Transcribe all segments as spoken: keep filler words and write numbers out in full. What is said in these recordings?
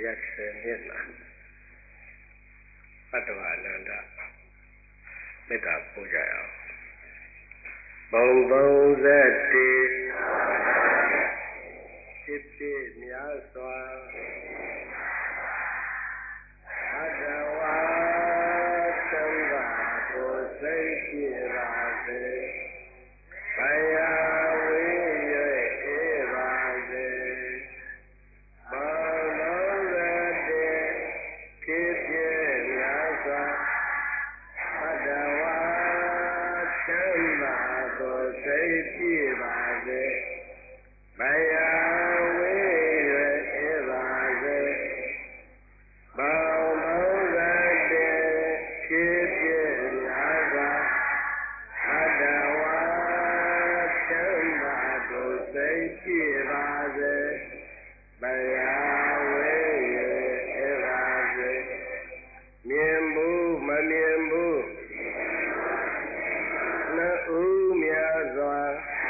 ရက်ဆယ်မျက်နှာဘတ်တော်အနန္တမေတ္တာပို့ကြရအောင်ဘုံသုံးဆယ်တေဖြစ်ဖြစ်များစွာအတ္တဝါသံဃာကိုစိတ်ပြပါစေဘယဝိရွေဧပါစေဘောလုံးရတဲ့ဖြစ်ဖြစ်များစွာအတ္တဝါသံဃာကိုစိတ်ပြပါစေဘယဝိရွေဧပါစေဘောလုံးရတဲ့ဖြစ်ဖြစ်များစွာအတ္တဝါသံဃာကိုစိတ်ပြပါစေဘယဝိရွေဧပါစေမြင်ဘူးမမြင်ဘူးနှစ်ဦးများစွာ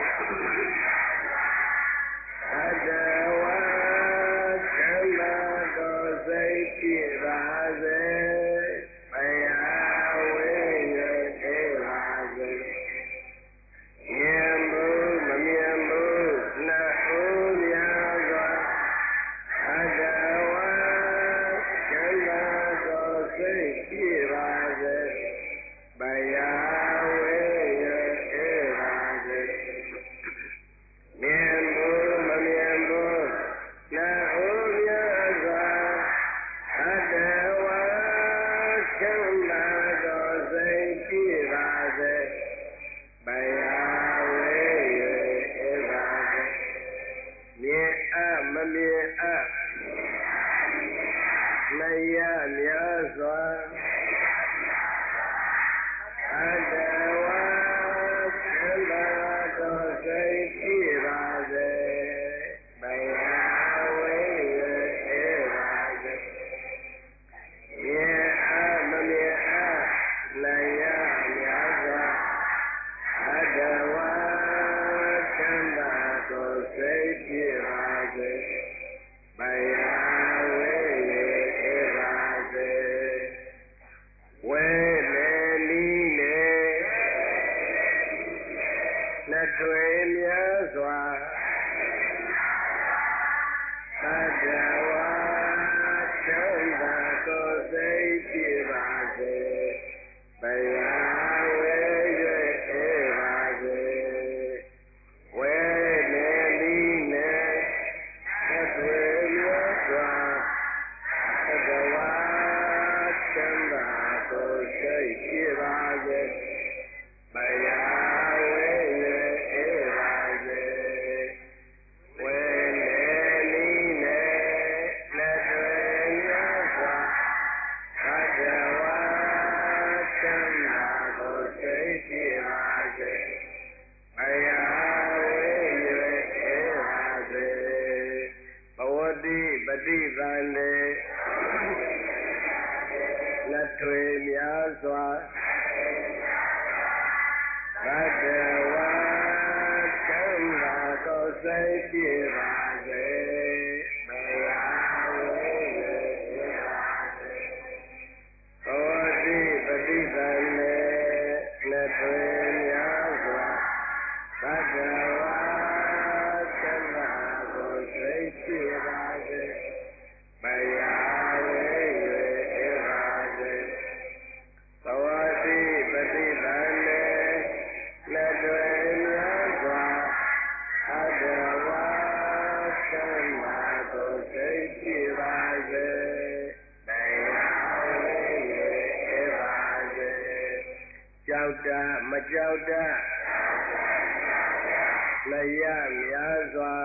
အတ္တဝါသံဃာကိုစိတ်ပြပါစေဘယဝိရွေဧပါစေမြင်ဘူးမမြင်ဘူးနှစ်ဦးများစွာအတ္တဝါသံဃာကိုစိတ်ပြပါစေဘယဝိရွေဧပါစေမြင်ဘူးမမြင်ဘူးနှစ်ဦးများစွာအတ္တဝါသံဃာကိုစိတ်ပြပါစေဘယဝိရွေဧပါစေမြင်အပ်မမြင်အပ်နှစ်ရများစွာအတ္တဝါသံဃာကိုစိတ်ပြပါစေဘယဝိရွေဧပါစေမြင်အပ်မမြင်အပ်နှစ်ရများစွာအတ္တဝါသံဃာကိုစိတ်ပြပါစေဘယဝိရွေဧပါစေဝေလေနီးနေနှစ်ထွေများစွာအတ္တဝါသံဃာကိုစိတ်ပြပါစေဘယဝိရွေဧပါစေဝေလေနီးနေနှစ်ထွေများစွာအတ္တဝါသံဃာကိုစိတ်ပြပါစေဘယဝိရွေဧပါစေဝေလေနီးနေနှစ်ထွေများစွာအတ္တဝါသံဃာကိုစိတ်ပြပါစေဘယဝိရွေဧပါစေဘဝတိပฏิသန္တေလက်ထွေများစွာအတ္တဝါသံဃာကိုစိတ်ပြပါစေဘယဝိရွေဧပါစေဘဝတိပฏิသန္တေလက်ထွေများစွာအတ္တဝါသံဃာကိုစိတ်ပြပါစေဘယဝိရွေဧပါစေဘဝတိပฏิသန္တေလက်ထွေများစွာအတ္တဝါသံဃာကိုစိတ်ပြပါစေဘယဝိရွေဧပါစေကြောက်တမကြောက်တလျက်များစွာ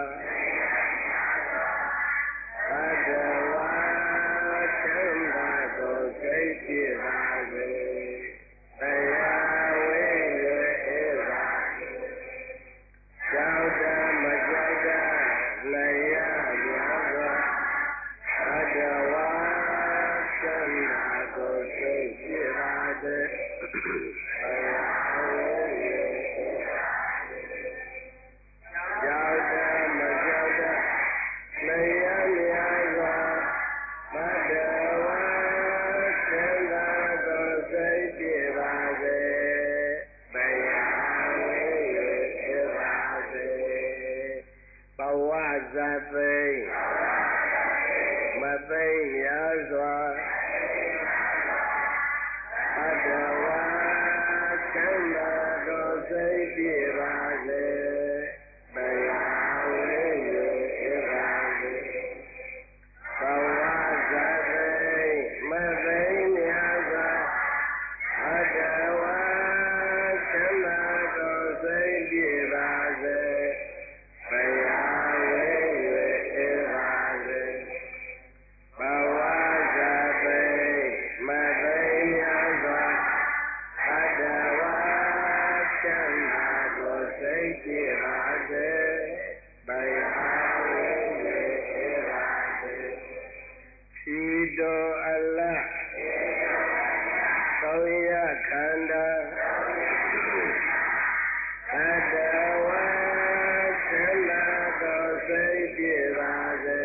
အတ္တဝါသံဃာကိုစိတ်ပြပါစေဘယဝိရွေဧပါစေကြောက်တမကြောက်တလျက်များစွာအတ္တဝါသံဃာကိုစိတ်ပြပါစေဘယဝိရွေဧပါစေကြောက်တမကြောက်တလျက်များစွာသိမသိများစွာအတဝါချမ်းသာတော်စိတ်ပြေပါစေတရားဝိရဧပါစေဘဝဇာတိမသိများစွာအတဝါချမ်းသာတော်စိတ်ပြေပါစေတရားဝိရဧပါစေဘဝဇာတိမသိများစွာအတဝါချမ်းသာတော်စိတ်ပြေပါစေတရားဝိရဧပါစေခြီတော်အလတ်သုံးရခန္ဓာအတဝါချမ်းသာတော်စိတ်ပြေပါစေ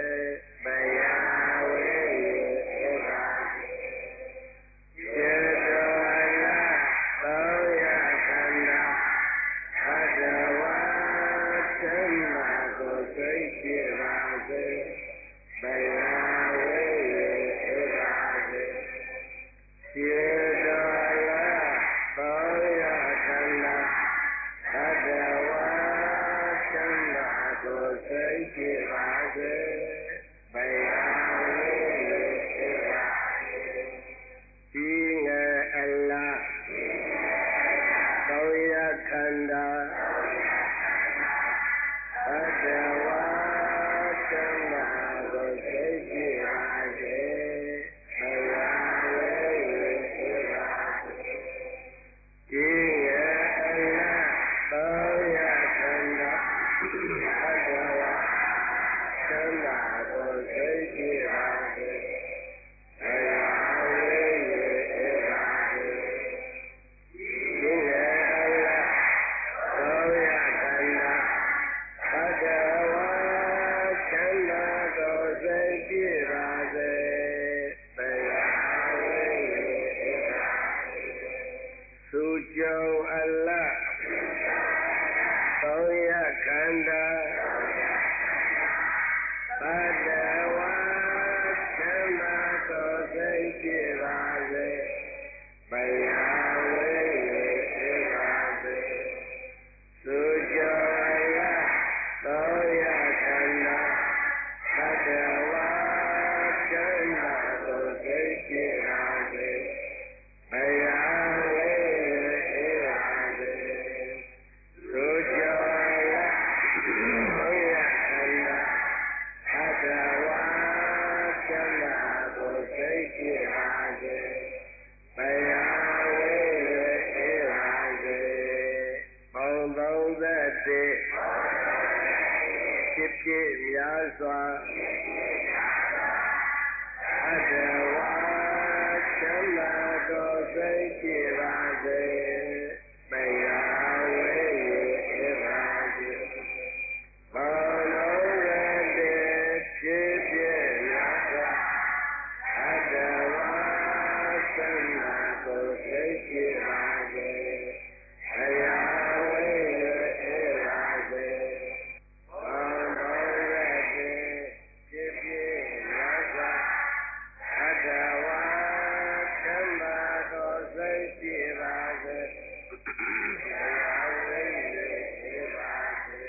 တရားဝိရဧပါစေခြေတော်အလတ်သုံးရခန္ဓာအတဝါချမ်းသာတော်စိတ်ပြေပါစေတရားဝိရဧပါစေခြေတော်အလတ်သုံးရခန္ဓာအတဝါချမ်းသာတော်စိတ်ပြေပါစေတရားဝိရဧပါစေဒီငယ်အလားသုံးရခန္ဓာအတဝါချမ်းသာတော်စိတ်ပြေပါစေတရားဝိရဧပါစေဒီငယ်အလားသုံးရခန္ဓာအတဝါချမ်းသာတော်စိတ်ပြေပါစေတရားဝိရဧပါစေဒီငယ်အလားသုံးရခန္ဓာအတဝါချမ်းသာတော်စိတ်ပြေပါစေတရားဝိရဧပါစေသုကြုံအလတ်သုံးရခန္ဓာအတဝါချမ်းသာတော်စိတ်ပြေပါစေတရားဝိရဧပါစေသုကြုံအလတ်သုံးရခန္ဓာအတဝါချမ်းသာတော်စိတ်ပြေပါစေတရားဝိရဧပါစေသုကြုံအလတ်သုံးရခန္ဓာအတဝါချမ်းသာတော်စိတ်ပြေပါစေတရားဝိရဧပါစေပေါင်းသုံးသက်တည်းဖြစ်ဖြစ်များစွာအတဝါချမ်းသာတော်စိတ်ပြေပါစေတရားဝိရဧပါစေပေါင်းသုံးသက်တည်းဖြစ်ဖြစ်များစွာအတဝါချမ်းသာတော်စိတ်ပြေပါစေတရားဝိရဧပါစေပေါင်းသုံးသက်တည်းဖြစ်ဖြစ်များစွာအတဝါချမ်းသာတော်စိတ်ပြေပါစေတရားဝိရဧပါစေ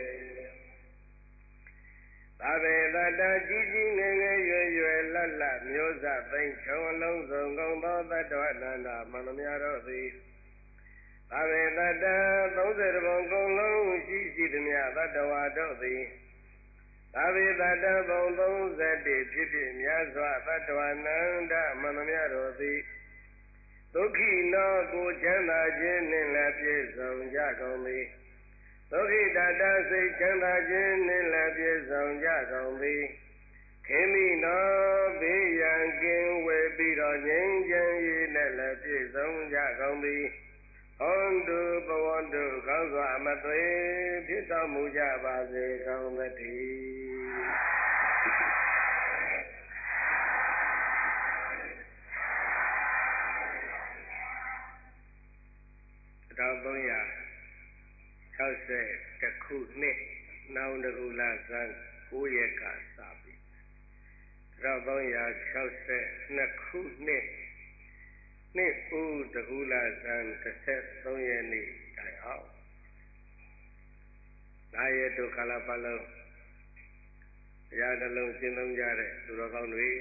သဗ္ဗေတ္တကြီးကြီးငယ်ငယ်ရွယ်ရွယ်လတ်လတ်မျိုးစသိမ့်ချုံအလုံးစုံကုန်သောတတ္တဝနန္ဒမန္တများတို့သည်သဗ္ဗေတ္တသုံးဆယ်ဘုံကုန်လုံးရှိရှိသည်မြတတ္တဝါတို့သည်သဗ္ဗေတ္တဘုံသုံးဆယ်တည်းဖြစ်ဖြစ်များစွာတတ္တဝနန္ဒမန္တများတို့သည်ဒုက္ခိနောကိုချမ်းသာခြင်းနှင့်လည်းပြည့်စုံကြကုန်သည်ဒုက္ခိတတစိတ်ချမ်းသာခြင်းနှင့်လည်းပြည့်စုံကြကုန်သည်ခေမိနောဘေးရန်ကင်းဝေပြီးတော့ငြိမ်းချမ်းရေးနဲ့လည်းပြည့်စုံကြကုန်သည်ဟောတုဘဝတုကောင်းစွာမသွေဖြစ်တော်မူကြပါစေကောင်းသတည်းတစ်ထောင်သုံးရာ၆၁ခုနှစ်နောင်တကူလာဇန်ကိုးရက်ကစပြီတစ်ထောင်သုံးရာ၆၂ခုနှစ်နှစ်ဦးတကူလာဇန်တစ်ဆက်သုံးရက်နေ့တိုင်အောင်ငါရဲ့ဒုက္ခလာပလုံးတရားနှလုံးရှင်းသုံးကြတဲ့သူတော်ကောင်းတွေ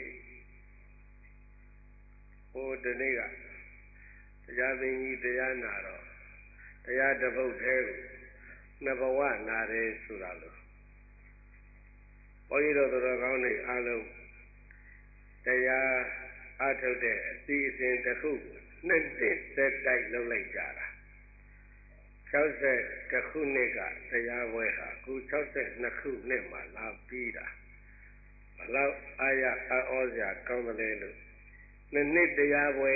ဟိုဒီနေ့ကတရားသိကြီးတရားနာတော့တရားတစ်ပုဒ်တည်းကိုနှစ်ဘဝနာတယ်ဆိုတာလို့ဘုန်းကြီးတို့သူတော်ကောင်းတွေအားလုံးတရားအားထုတ်တဲ့အစီအစဉ်တစ်ခုနှစ်နှစ်သက်တိုက်လုပ်လိုက်ကြတာ၆၁ခုနှစ်ကတရားပွဲဟာအခု၆၂ခုနှစ်မှလာပြီးတာဘလောက်အားရအံ့ဩစရာကောင်းတယ်လို့နှစ်နှစ်တရားပွဲ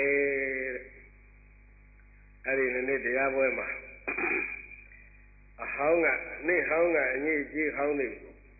အဲ့ဒီနှစ်နှစ်တရားပွဲမှာအဟောင်းကနှစ်ဟောင်းကအညစ်အကြေးဟောင်းတွေ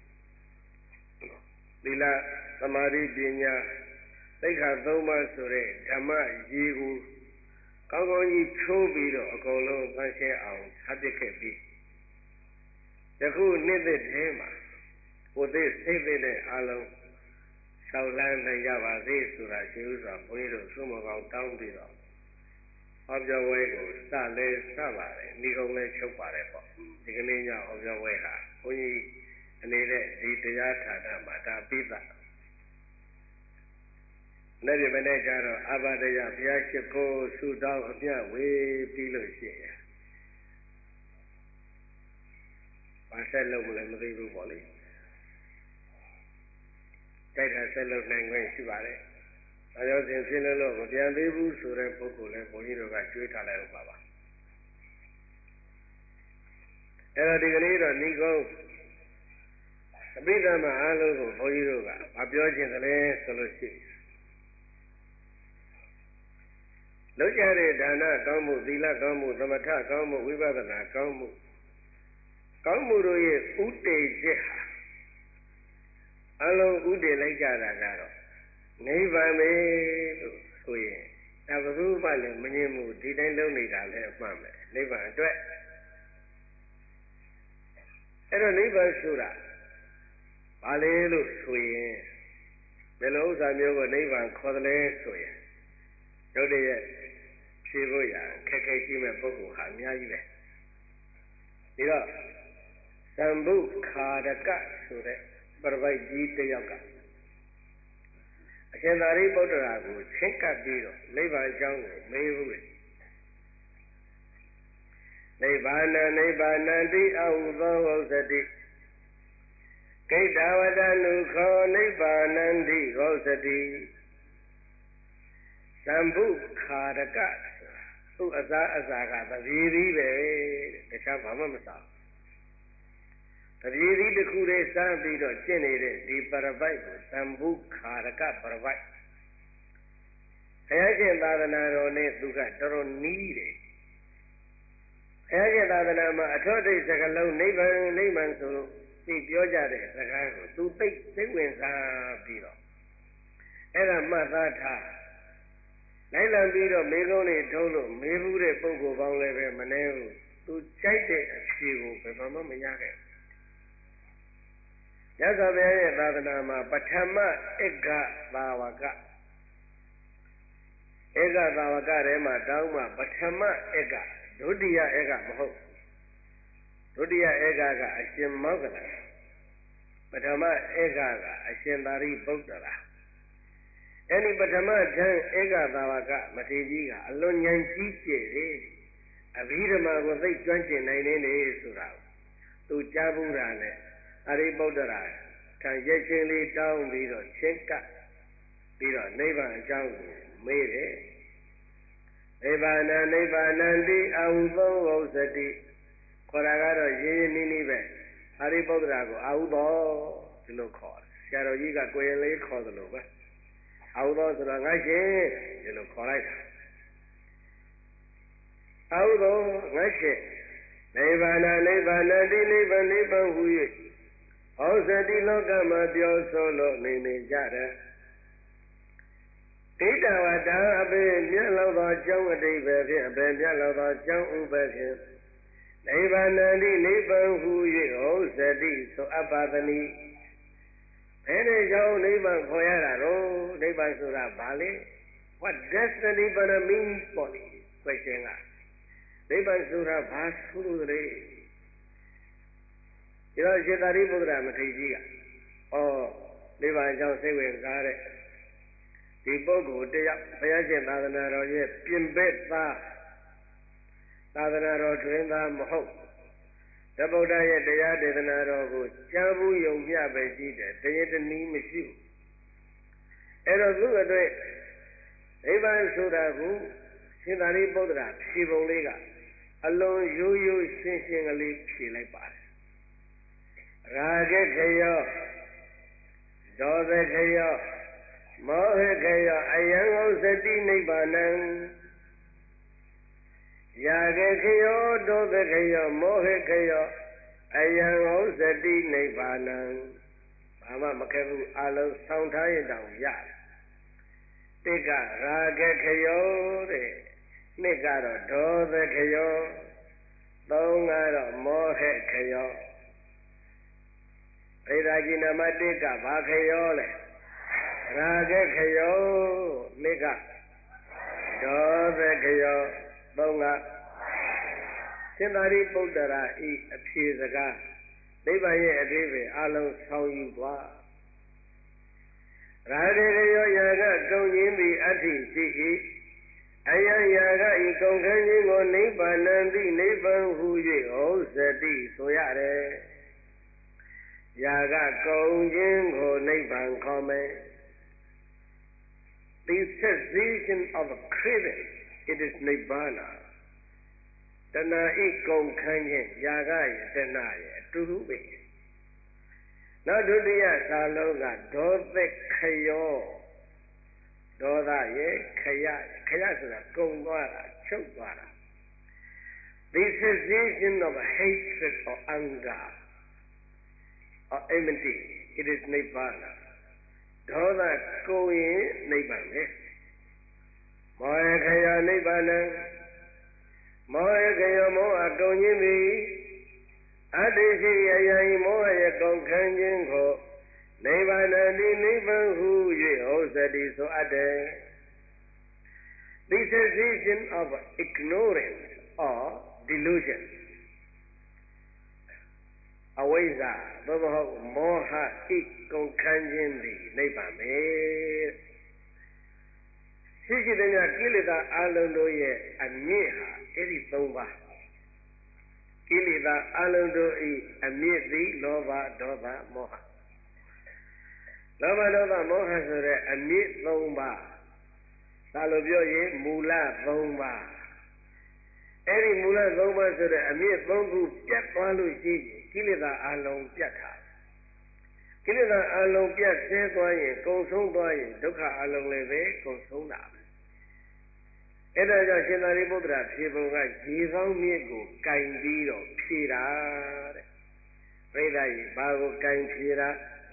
သီလသမာဓိပညာသိက္ခာသုံးပါးဆိုတဲ့ဓမ္မရေကိုကောင်းကောင်းကြီးချိုးပြီးတော့အကုန်လုံးဖန်ဆင်းအောင်ထားပြခဲ့ပြီးယခုနှစ်သက်ထဲမှာကိုယ်သိစိတ်သိတဲ့အာလုံးရှောက်လန်းနိုင်ကြပါစေဆိုတာရှိဥစွာဘုန်းကြီးတို့သုံးမကောင်းတောင်းပြီးတော့ဟောပြောပွဲကိုစလဲစပါတယ်ဒီကုန်းလဲချုပ်ပါတယ်ပေါ့ဒီကနေ့ညဟောပြောပွဲဟာဘုန်းကြီးအနေနဲ့ဒီတရားဌာနမှာဒါပြီးသားနေ့ဒီမနေ့ကျတော့အဘဒယဘုရားရှိခိုးဆုတောင်းအပြည့်ဝေပြီးလို့ရှိရင်ဘာဆက်လုပ်မလဲမသိဘူးပေါ့လေတိုက်တာဆက်လုပ်နိုင်ခွင့်ရှိပါတယ်ဒါကြောင့်ရှင်ဖြစ်လို့မပြန်သေးဘူးဆိုတဲ့ပုဂ္ဂိုလ်လည်းဘုန်းကြီးတို့ကကြွေးထားလိုက်ပါပါအဲ့တော့ဒီကနေ့တော့ဏိကုံးအပိဓမ္မာအားလုံးကိုဘုန်းကြီးတို့ကမပြောချင်တယ်လေဆိုလို့ရှိရင်လောက်ကြတဲ့ဒါနကောင်းမှုသီလကောင်းမှုသမထကောင်းမှုဝိပဿနာကောင်းမှုကောင်းမှုတို့ရဲ့ဥတည်ချက်ဟာအလုံးဥတည်လိုက်ကြတာကတော့နိဗ္ဗာန်ပဲလို့ဆိုရင်ဒါဘုသူမှလည်းမငြင်းဘူးဒီတိုင်းလုံးနေတာလည်းအမှန်ပဲနိဗ္ဗာန်အတွက်အဲ့တော့နိဗ္ဗာန်ဆိုတာဘာလဲလို့ဆိုရင်ဘယ်လိုဥစ္စာမျိုးကိုနိဗ္ဗာန်ခေါ်တယ်လဲဆိုရင်ရုပ်တရက်ဖြေဖို့ရခက်ခဲရှိမဲ့ပုဂ္ဂိုလ်ဟာအများကြီးပဲဒီတော့သံဘုခါရကဆိုတဲ့ပရပိုက်ကြီးတစ်ယောက်ကအရှင်သာရိပုတ္တရာကိုချင်းကပ်ပြီးတော့နိဗ္ဗာန်အကြောင်းကိုမေးဘူးလေနိဗ္ဗာန်နိဗ္ဗာန်တိအဟုသောဝုသတိကိတ္တဝတ္တနုခောနိဗ္ဗာနန္တိဝုသတိသံဘုခါရကသူ့အစားအစာကသပြေသီးပဲတခြားဘာမှမစားသပြေသီးတစ်ခုတည်းစားပြီးတော့ကျင့်နေတဲ့ဒီပရပိုက်ကိုသံဘုခါရကပရပိုက်ဘုရားရှင်သာသနာတော်နဲ့သူကတော်တော်နီးတယ်ဘုရားရှင်သာသနာမှာအထောက်အထိပ်စကားလုံးနိဗ္ဗာန်နိဗ္ဗာန်ဆိုလို့သိပြောကြတဲ့စကားကိုသူသိသိဝင်စားပြီးတော့အဲ့ဒါမှတ်သားထားလိုက်လံပြီးတော့မေကုန်းလေးထုံးလို့မေးဘူးတဲ့ပုဂ္ဂိုလ်ပေါင်းလည်းပဲမနှဲဘူးသူကြိုက်တဲ့အဖြေကိုဘယ်မှမရခဲ့ရသော်ဘုရားရဲ့သာသနာမှာပထမဧကသာဝကဧကသာဝကထဲမှာတောင်းမှပထမဧကဒုတိယဧကမဟုတ်ဒုတိယဧကကအရှင်မောဂလပထမဧကကအရှင်သာရိပုတ္တရာအဲ့ဒီပထမထံဧကသာဝကမထေရကြီးကအလွန်ဉာဏ်ကြီးကျယ်တယ်အဘိဓမ္မာကိုသိကျွမ်းကျင်နိုင်နေတယ်ဆိုတာသူကြားဘူးတာနဲ့အရိပုတ္တရာထံရက်ချင်းလေးတောင်းပြီးတော့ချင်းကပ်ပြီးတော့နိဗ္ဗာန်အကြောင်းကိုမေးတယ်နိဗ္ဗာန်နိဗ္ဗာန်တိအဟုသောဝုသတိခေါ်တာကတော့ရင်းရင်းနှီးနှီးပဲအရိပုတ္တရာကိုအဟုသောဒီလိုခေါ်တယ်ဆရာတော်ကြီးကကိုရင်လေးခေါ်တယ်လို့ပဲအဟုသောဆိုတော့ငါရှင်ဒီလိုခေါ်လိုက်တာအဟုသောငါရှင်နိဗ္ဗာန်နိဗ္ဗာန်တိနိဗ္ဗာန်နိဗ္ဗာန်ဟူ၍ဟောစတိလောကမှာပြောဆိုလို့နေနေကြတယ်တိတဝတ္တအပေမြတ်လောက်သောကျောင်းအတိပဲဖြင့်အပေမြတ်လောက်သောကျောင်းဥပဖြင့်နိဗ္ဗာန်တိနိဗ္ဗာန်ဟူ၍ဟောစတိဆိုအပ္ပသနိဘယ်နဲ့ကြောင့်နိဗ္ဗာန်ခေါ်ရတာတော့နိဗ္ဗာန်ဆိုတာဘာလဲ What does the Nibbana mean for me? Question ကနိဗ္ဗာန်ဆိုတာဘာဆိုလို့လဲဒီတော့ရှင်သာရိပုတ္တရာမထေရကြီးကဩနိဗ္ဗာန်အကြောင်းစိတ်ဝင်စားတဲ့ဒီပုဂ္ဂိုလ်တယောက်ဘုရားရှင်သာသနာတော်ရဲ့ပြင်ပသားသာသနာတော်တွင်သားမဟုတ်တဗုဒ္ဓရဲ့တရားဒေသနာတော်ကိုကြားဘူးယုံမျှပဲကြည့်တယ်တရတနည်းမရှိဘူးအဲ့တော့သူ့အတွက်နိဗ္ဗာန်ဆိုတာကိုရှင်သာရိပုတ္တရာဖြေပုံလေးကအလုံးရိုးရိုးရှင်းရှင်းကလေးဖြေလိုက်ပါတယ်ရာဂခယောဒေါသခယောမောဟခယောအယံဩစတိနိဗ္ဗာနံရာဂခယောဒေါသခယောမောဟခယောအယံဩစတိနိဗ္ဗာနံဘာမှမခဲ့ဘူးအလုံးဆောင်းထားရင်တောင်ရတယ်တိကရာဂခယောတဲ့နှစ်ကတော့ဒေါသခယောသုံးကတော့မောဟခယောဣဒာကြီးနမတိကဘာခယောလဲရာဂခယောနှစ်ကဒေါသခယောသုံးကရှင်သာရိပုတ္တရာဤအဖြေစကားနိဗ္ဗာန်ရဲ့အသေးပဲအလုံးဆောင်ယူသွားရာဂခယောယာကကုံရင်းသည်အဋ္ဌိရှိ၏အယံယာကဤကုံခန်းခြင်းကိုနိဗ္ဗာန်တိနိဗ္ဗာန်ဟူ၍ဩဇတိဆိုရတယ်ယာကကုံခြင်းကိုနိဗ္ဗာန်ခေါ်မယ် The cessation of a craving it is nibbana တဏှာဤကုံခန်းခြင်းယာကရဲ့တဏှာရဲ့အတူတူပဲနောက်ဒုတိယသာလုံးကဒေါသခယောဒေါသရဲ့ခယခယဆိုတာကုံသွားတာချုပ်သွားတာ The cessation of a hatred or anger or enmity it is nibbana ဒေါသကုံရင်နိဗ္ဗာန်ပဲမောဟခယောနိဗ္ဗာနံမောဟခယောမောဟကုံခြင်းသည်အတ္တိရှိအယံမောဟရဲ့ကုံခံခြင်းကိုနိဗ္ဗာန်တိနိဗ္ဗာန်ဟု၍ဟောစတိဆိုအပ်တယ် The cessation of ignorance or delusion အဝိဇ္ဇာသို့မဟုတ်မောဟဤကုန်ခန်းခြင်းသည်နိဗ္ဗာန်ပဲရှိရှိတဲ့ကိလေသာအလုံးတို့ရဲ့အမြင့်ဟာအဲ့ဒီသုံးပါးကိလေသာအလုံးတို့ဤအမြင့်သည်လောဘဒေါသမောဟလောဘဒေါသမောဟဆိုတဲ့အမြင့်သုံးပါးဒါလိုပြောရင်မူလသုံးပါးအဲ့ဒီမူလသုံးပါးဆိုတဲ့အမြင့်သုံးခုပြတ်သွားလို့ရှိရင်ကိလေသာအလုံးပြတ်တာကိလေသာအလုံးပြတ်ဆဲသွားရင်ကုန်ဆုံးသွားရင်ဒုက္ခအလုံးလည်းပဲကုန်ဆုံးတာအဲ့ဒါကြောင့်ရှင်သာရိပုတ္တရာဖြေပုံကရေကောင်းမြစ်ကိုကင်ပြီးတော့ဖြေတာတဲ့ပြိဿကြီးဘာကိုကင်ဖြေတာ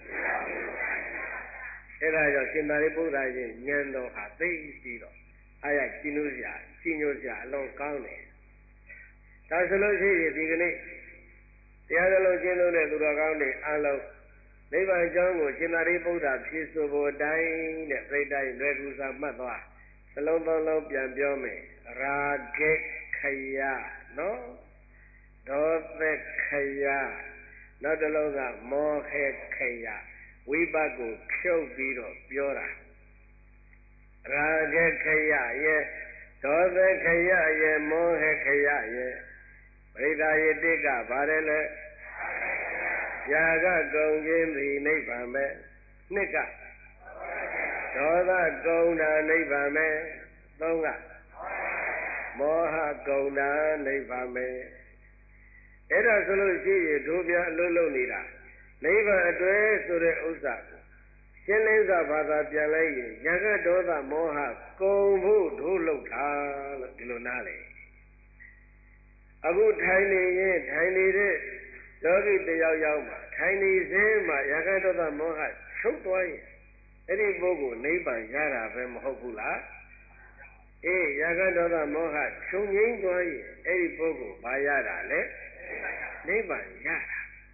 အဲ့ဒါကြောင့်ရှင်သာရိပုတ္တရာရဲ့ဉာဏ်တော်ဟာသိပြီးတော့အားရကျဉ်းလို့စရာကျဉ်းညို့စရာအလုံးကောင်းတယ်ဒါဆိုလို့ရှိရင်ဒီကနေ့တရားစလုံးကျင့်လို့တဲ့သူတော်ကောင်းတွေအလုံးနိဗ္ဗာန်အကြောင်းကိုရှင်သာရိပုတ္တရာဖြေဆိုဖို့အတိုင်းတဲ့ပြိဿကြီးလွယ်ကူစွာမှတ်သွားစလုံးသုံးလုံးပြန်ပြောမယ်ရာဂခယနော်ဒေါသခယနောက်တစ်လုံးကမောဟခယဝိပတ်ကိုဖြုတ်ပြီးတော့ပြောတာရာဂခယရဲ့ဒေါသခယရဲ့မောဟခယရဲ့ပရိဒါယတိကဗါတယ်လေယာကကုံခြင်းသည်နိဗ္ဗာန်ပဲနှစ်ကဒေါသကုံတာနိဗ္ဗာန်ပဲသုံးကမောဟကုံတာနိဗ္ဗာန်ပဲအဲ့ဒါဆိုလို့ရှိရင်တို့ပြအလုံးလုံးနေတာနိဗ္ဗာန်အတွဲဆိုတဲ့ဥစ္စာကိုရှင်းလင်းစွာဘာသာပြန်လိုက်ရင်ယာကဒေါသမောဟကုံဖို့တို့လောက်တာလို့ဒီလိုနားလေအခုထိုင်နေရင်ထိုင်နေတဲ့ယောဂီတယောက်ယောက်မှာထိုင်နေစေမှာယာကဒေါသမောဟချုပ်သွားရင်အဲ့ဒီပုဂ္ဂိုလ်နိဗ္ဗာန်ရတာပဲမဟုတ်ဘူးလားအေးယာကဒေါသမောဟချုပ်ငြိမ်းသွားရင်အဲ့ဒီပုဂ္ဂိုလ်ဘာရတာလဲနိဗ္ဗာန်ရတာ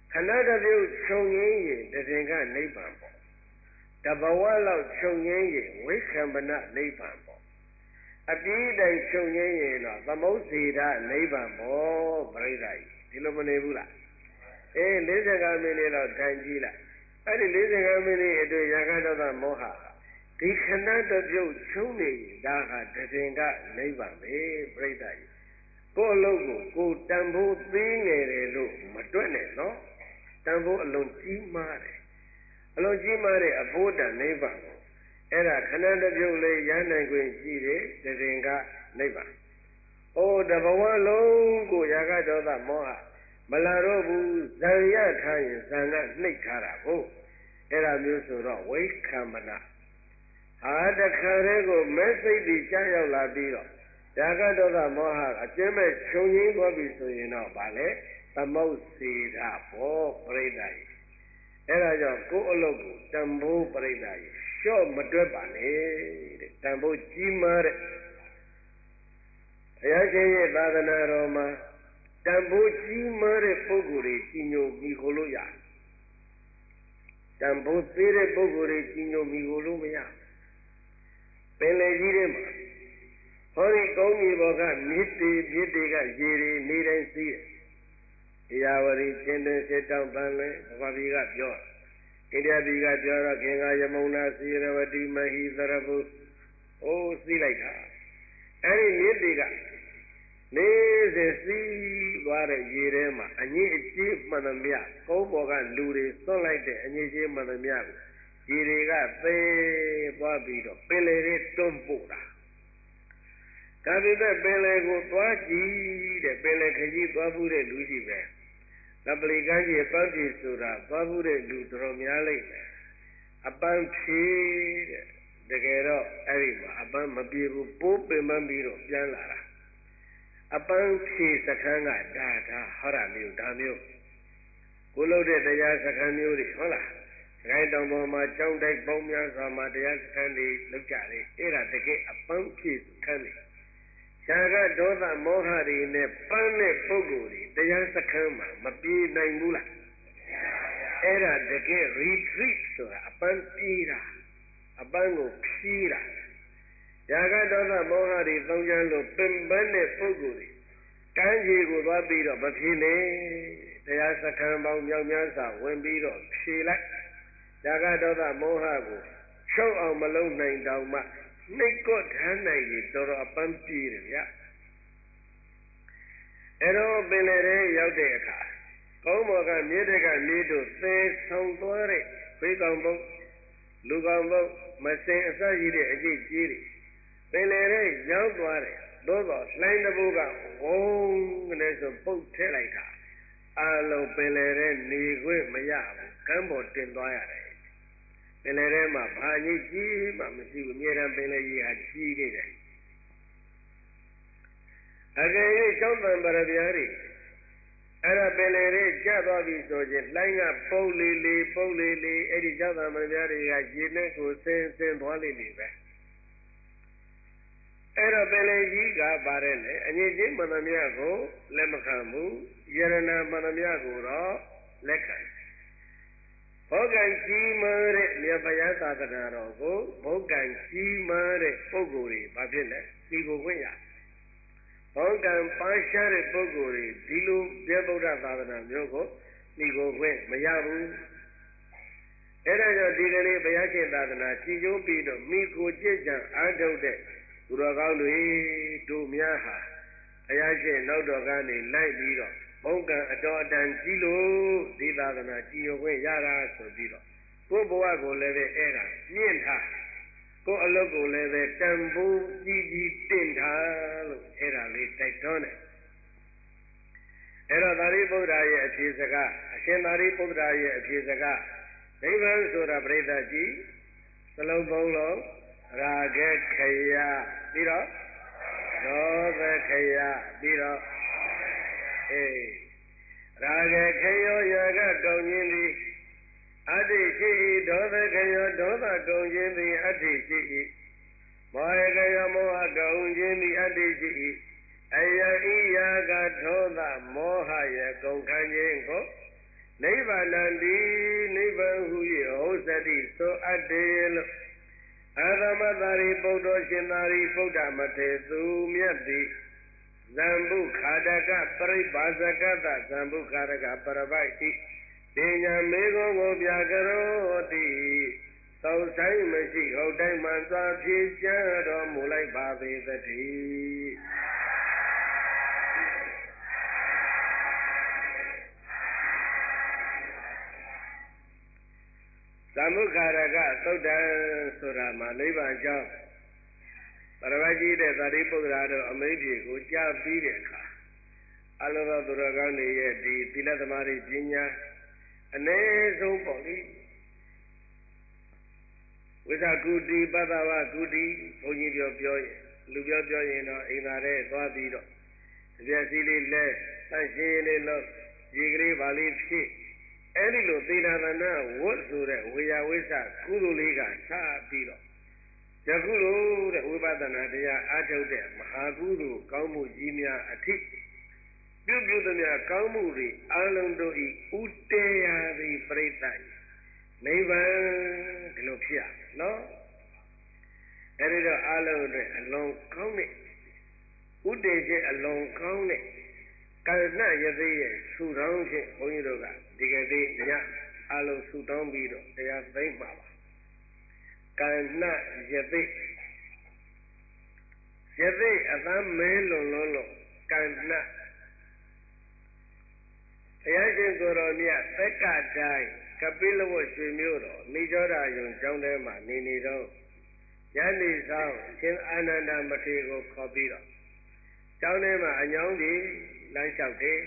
ခဏတပြုတ်ချုပ်ငင်းရင်တရင်ကနိဗ္ဗာန်ပေါ့တဘဝလောက်ချုပ်ငင်းရင်ဝိက္ခမဏနိဗ္ဗာန်ပေါ့အပြည့်တိုင်ချုပ်ငင်းရင်တော့သမုတ်စေတနိဗ္ဗာန်ပေါ့ပြိဿကြီးဒီလိုမနေဘူးလားအေး၄၅မိနစ်လောက်ထိုင်ကြည့်လိုက်အဲ့ဒီ၄၅မိနစ်အတွင်းရာဂဒေါသမောဟဒီခဏတပြုတ်ချုပ်နေရင်ဒါဟာတရင်ကနိဗ္ဗာန်ပဲပြိဿကြီးကိုယ်အလုပ်ကိုကိုတန်ဖိုးသေးငယ်တယ်လို့မတွက်နဲ့နော်တန်ဖိုးအလုံးကြီးမားတယ်အလုံးကြီးမားတဲ့အဘိဓနိဗ္ဗာန်ကိုအဲ့ဒါခဏတပြုတ်လေးရနိုင်ခွင့်ရှိတယ်တရင်ကနိဗ္ဗာန်။အိုးတဘဝလုံးကိုရာဂဒေါသမောဟမလာတော့ဘူးဇံရထားရင်ဇံကနှိပ်ထားတာကိုအဲ့ဒါမျိုးဆိုတော့ဝိခမဏဟာတခါတည်းကိုမဲ့စိတ်ကြီးကြားရောက်လာပြီးတော့ရာဂဒေါသမောဟအကျဉ်းမဲ့ခြုံငင်းသွားပြီဆိုရင်တော့ဗာလေသမုတ်စေတာဘောပြိဿကြီးအဲ့ဒါကြောင့်ကိုယ်အလုပ်ကိုတန်ဖိုးပြိဿကြီးလျှော့မတွက်ပါနဲ့တဲ့တန်ဖိုးကြီးမားတဲ့ဘုရားရှင်ရဲ့သာသနာတော်မှာတန်ဖိုးကြီးမားတဲ့ပုဂ္ဂိုလ်တွေကြီးညိုမိခိုလို့ရတယ်တန်ဖိုးသေးတဲ့ပုဂ္ဂိုလ်တွေကြီးညိုမိခိုလို့မရပင်လေကြီးထဲမှာဟောဒီကောင်းကြီးဘောကမြစ်တေမြစ်တေကရေတွေနေတိုင်းစီးတယ်။ရာဝရီချင်းတွင်စစ်တောင်းတန်လဲဘဝပြည်ကပြောအိန္ဒိယပြည်ကပြောတော့ခင်္ဃယမုန်နာစီရဝတိမဟိသရဘုအိုးစီးလိုက်တာအဲ့ဒီမြစ်တေကနေစဉ်စီးသွားတဲ့ရေထဲမှာအငြိအကျေးမှန်သမျှကုန်းပေါ်ကလူတွေသွန့်လိုက်တဲ့အငြိအကျေးမှန်သမျှကိုရေတွေကသေသွားပြီးတော့ပင်လေတွေတွန်းပို့တာကာပိသက်ပင်လေကိုသွားကြည့်တဲ့ပင်လေခကြီးသွားဘူးတဲ့လူကြီးပဲလပလီကန်းကြီးပန်းပြေဆိုတာသွားဘူးတဲ့လူတော်များလိမ့်မယ်အပန်းဖြေတဲ့တကယ်တော့အဲ့ဒီမှာအပန်းမပြေဘူးပိုးပင်ပန်းပြီးတော့ပြန်လာတာအပန်းဖြေစခန်းကဒါဒါဟောရမျိုးဒါမျိုးကိုလို့တဲ့တရားစခန်းမျိုးတွေဟုတ်လားခိုင်းတောင်ပေါ်မှာကြောင်းတိုက်ပေါင်းများစွာမှာတရားစခန်းတွေလောက်ကြတယ်အဲ့ဒါတကယ်အပန်းဖြေစခန်းတွေရှားကဒေါသမောဟတွေနဲ့ပန်းတဲ့ပုဂ္ဂိုလ်တွေတရားစခန်းမှာမပြေနိုင်ဘူးလားအဲ့ဒါတကယ် retreat ဆိုတာအပန်းပြေးတာအပန်းကိုဖြီးတာရှားကဒေါသမောဟတွေသုံးချမ်းလို့ပင်ပန်းတဲ့ပုဂ္ဂိုလ်တွေကမ်းခြေကိုသွားပြီးတော့မဖြေနဲ့တရားစခန်းပေါင်းမြောက်များစွာဝင်ပြီးတော့ဖြေလိုက်ရှားကဒေါသမောဟကိုချုပ်အောင်မလုံးနိုင်တောင်မှနှိတ်ကော့ထမ်းနိုင်ရင်တော်တော်အပန်းပြေးတယ်ဗျအဲ့တော့ပင်လေထဲရောက်တဲ့အခါကောင်းဘော်ကမြေတက်ကမြေတို့သေဆောင်သွားတဲ့ဘေးကောင်ပုတ်လူကောင်ပုတ်မစင်အစရှိတဲ့အကျိတ်ကြီးတွေပင်လေထဲရောက်သွားတယ်သို့တော့လှိုင်းတဘိုးကဝုန်းကနေဆိုပုတ်ထဲလိုက်တာအလုံးပင်လေထဲနေခွင့်မရဘူးကမ်းပေါ်တင်သွားရတယ်ပင်လယ်ထဲမှာဘာကြီးကြီးမှမရှိဘူးအမြဲတမ်းပင်လယ်ကြီးဟာကြီးနေတယ်အကယ်၍ကျောင်းတန်ပရဗျာတွေအဲ့ဒါပင်လယ်ထဲကျသွားပြီဆိုရင်လှိုင်းကပုတ်လေလေပုတ်လေလေအဲ့ဒီကျောင်းတန်ပရဗျာတွေကရေနဲ့ကိုဆင်းဆင်းသွားလေလေပဲအဲ့တော့ပင်လယ်ကြီးကပါတယ်လေအငြိကြီးမှန်သမျှကိုလက်မခံဘူးယရဏမှန်သမျှကိုတော့လက်ခံဘုဂံကြီးမားတဲ့မြတ်ဗျာသာသနာတော်ကိုဘုဂံကြီးမားတဲ့ပုဂ္ဂိုလ်တွေဘာဖြစ်လဲဒီကိုခွင့်ရဘုဂံပါရှားတဲ့ပုဂ္ဂိုလ်တွေဒီလိုပြဗုဒ္ဓသာသနာမျိုးကိုဒီကိုခွင့်မရဘူးအဲ့ဒါကြောင့်ဒီကနေ့ဘုရားရှင်သာသနာကြည်ကျိုးပြီးတော့မိကိုကြည်ကြံအားထုတ်တဲ့သူတော်ကောင်းတွေတို့များဟာဘုရားရှင်နောက်တော်ကနေလိုက်ပြီးတော့ဘုံကံအတော်အတန်ကြီးလို့ဒီသာသနာကြည်ညိုခွင့်ရတာဆိုပြီးတော့ကိုယ်ဘဝကိုလည်းပဲအဲ့ဒါမြင့်ထားကိုယ်အလုပ်ကိုလည်းပဲတန်ဖိုးကြီးကြီးတင်ထားလို့အဲ့ဒါလေးတိုက်တွန်းတယ်အဲ့တော့သာရိပုတ္တရာရဲ့အဖြေစကားအရှင်သာရိပုတ္တရာရဲ့အဖြေစကားနိဗ္ဗာန်ဆိုတာပြိဿကြီးစလုံးသုံးလုံးရာဂခယပြီးတော့ဒေါသခယပြီးတော့အေးရာဂခေယောယာကကုံခြင်းသည်အတ္တိရှိ၏ဒေါသခေယောဒေါသကုံခြင်းသည်အတ္တိရှိ၏မောဟခေယောမောဟကုံခြင်းသည်အတ္တိရှိ၏အယံဤယာကဒေါသမောဟရဲ့ကုံခံခြင်းကိုနိဗ္ဗာန်တိနိဗ္ဗာန်ဟူ၍ဟုတ်သတိဆိုအပ်တယ်လို့အာသမသာရိပုတ္တရှင်သာရိပုတ္တမထေသူမြတ်သည်ဇံဘုခါဒကပရိပါဇကတဇံဘုခါဒကပရပိုက်တိပညာမေကိုကိုပြကရောတိသောဆိုင်မရှိဟုတ်တိုင်းမှသာဖြည့်ချတော်မူလိုက်ပါပေသတည်းသမုခါရကသုတ်တံဆိုတာမှာနိဗ္ဗာန်ကြောင့်ပရဝကြီးတဲ့သာရိပုတ္တရာတို့အမိန့်ဖြေကိုကြားပြီးတဲ့အခါအလောဘသူတော်ကောင်းတွေရဲ့ဒီသီလသမာဓိပညာအ ਨੇ ဆုံးပေါ့လေဝိသကုတိပတ္တဝကုတိဘုန်းကြီးပြောပြောရင်လူပြောပြောရင်တော့အိမ်သာထဲသွားပြီးတော့အပြည့်စည်းလေးလဲတန့်ရှင်းလေးလို့ရေကလေးပါလေးဖြစ်အဲ့ဒီလိုသေနာသနာဝတ်ဆိုတဲ့ဝေယဝိသကုသိုလ်လေးကစပြီးတော့ယခုလိုတဲ့ဝိပဿနာတရားအားထုတ်တဲ့မဟာကုသိုလ်ကောင်းမှုကြီးများအထိပြုပြုသမျှကောင်းမှုတွေအလုံးတို့ဤဥတေယသည်ပြိတ္တနိဗ္ဗာန်ဒီလိုဖြစ်ရနော်အဲ့ဒီတော့အလုံးအတွက်အလုံးကောင်းတဲ့ဥတေခြင်းအလုံးကောင်းတဲ့ကာဏယသိရဲ့ဆူတောင်းဖြင့်ဘုန်းကြီးတို့ကဒီကနေ့ညအလုံးဆူတောင်းပြီးတော့တရားသိမ့်ပါပါကာဏယသိယသိအသမ်းမဲလွန်လုံးလို့ကာဏဘုရားရှင်ကိုယ်တော်မြတ်သက္ကတိုင်းကပိလဝတ်ရွှေမျိုးတော်နိကြောဓယုံကျောင်းထဲမှာနေနေတော့ညနေဆောင်ရှင်အာနန္ဒမထေရကိုခေါ်ပြီးတော့ကျောင်းထဲမှာအညောင်းကြီးလမ်းလျှောက်တယ်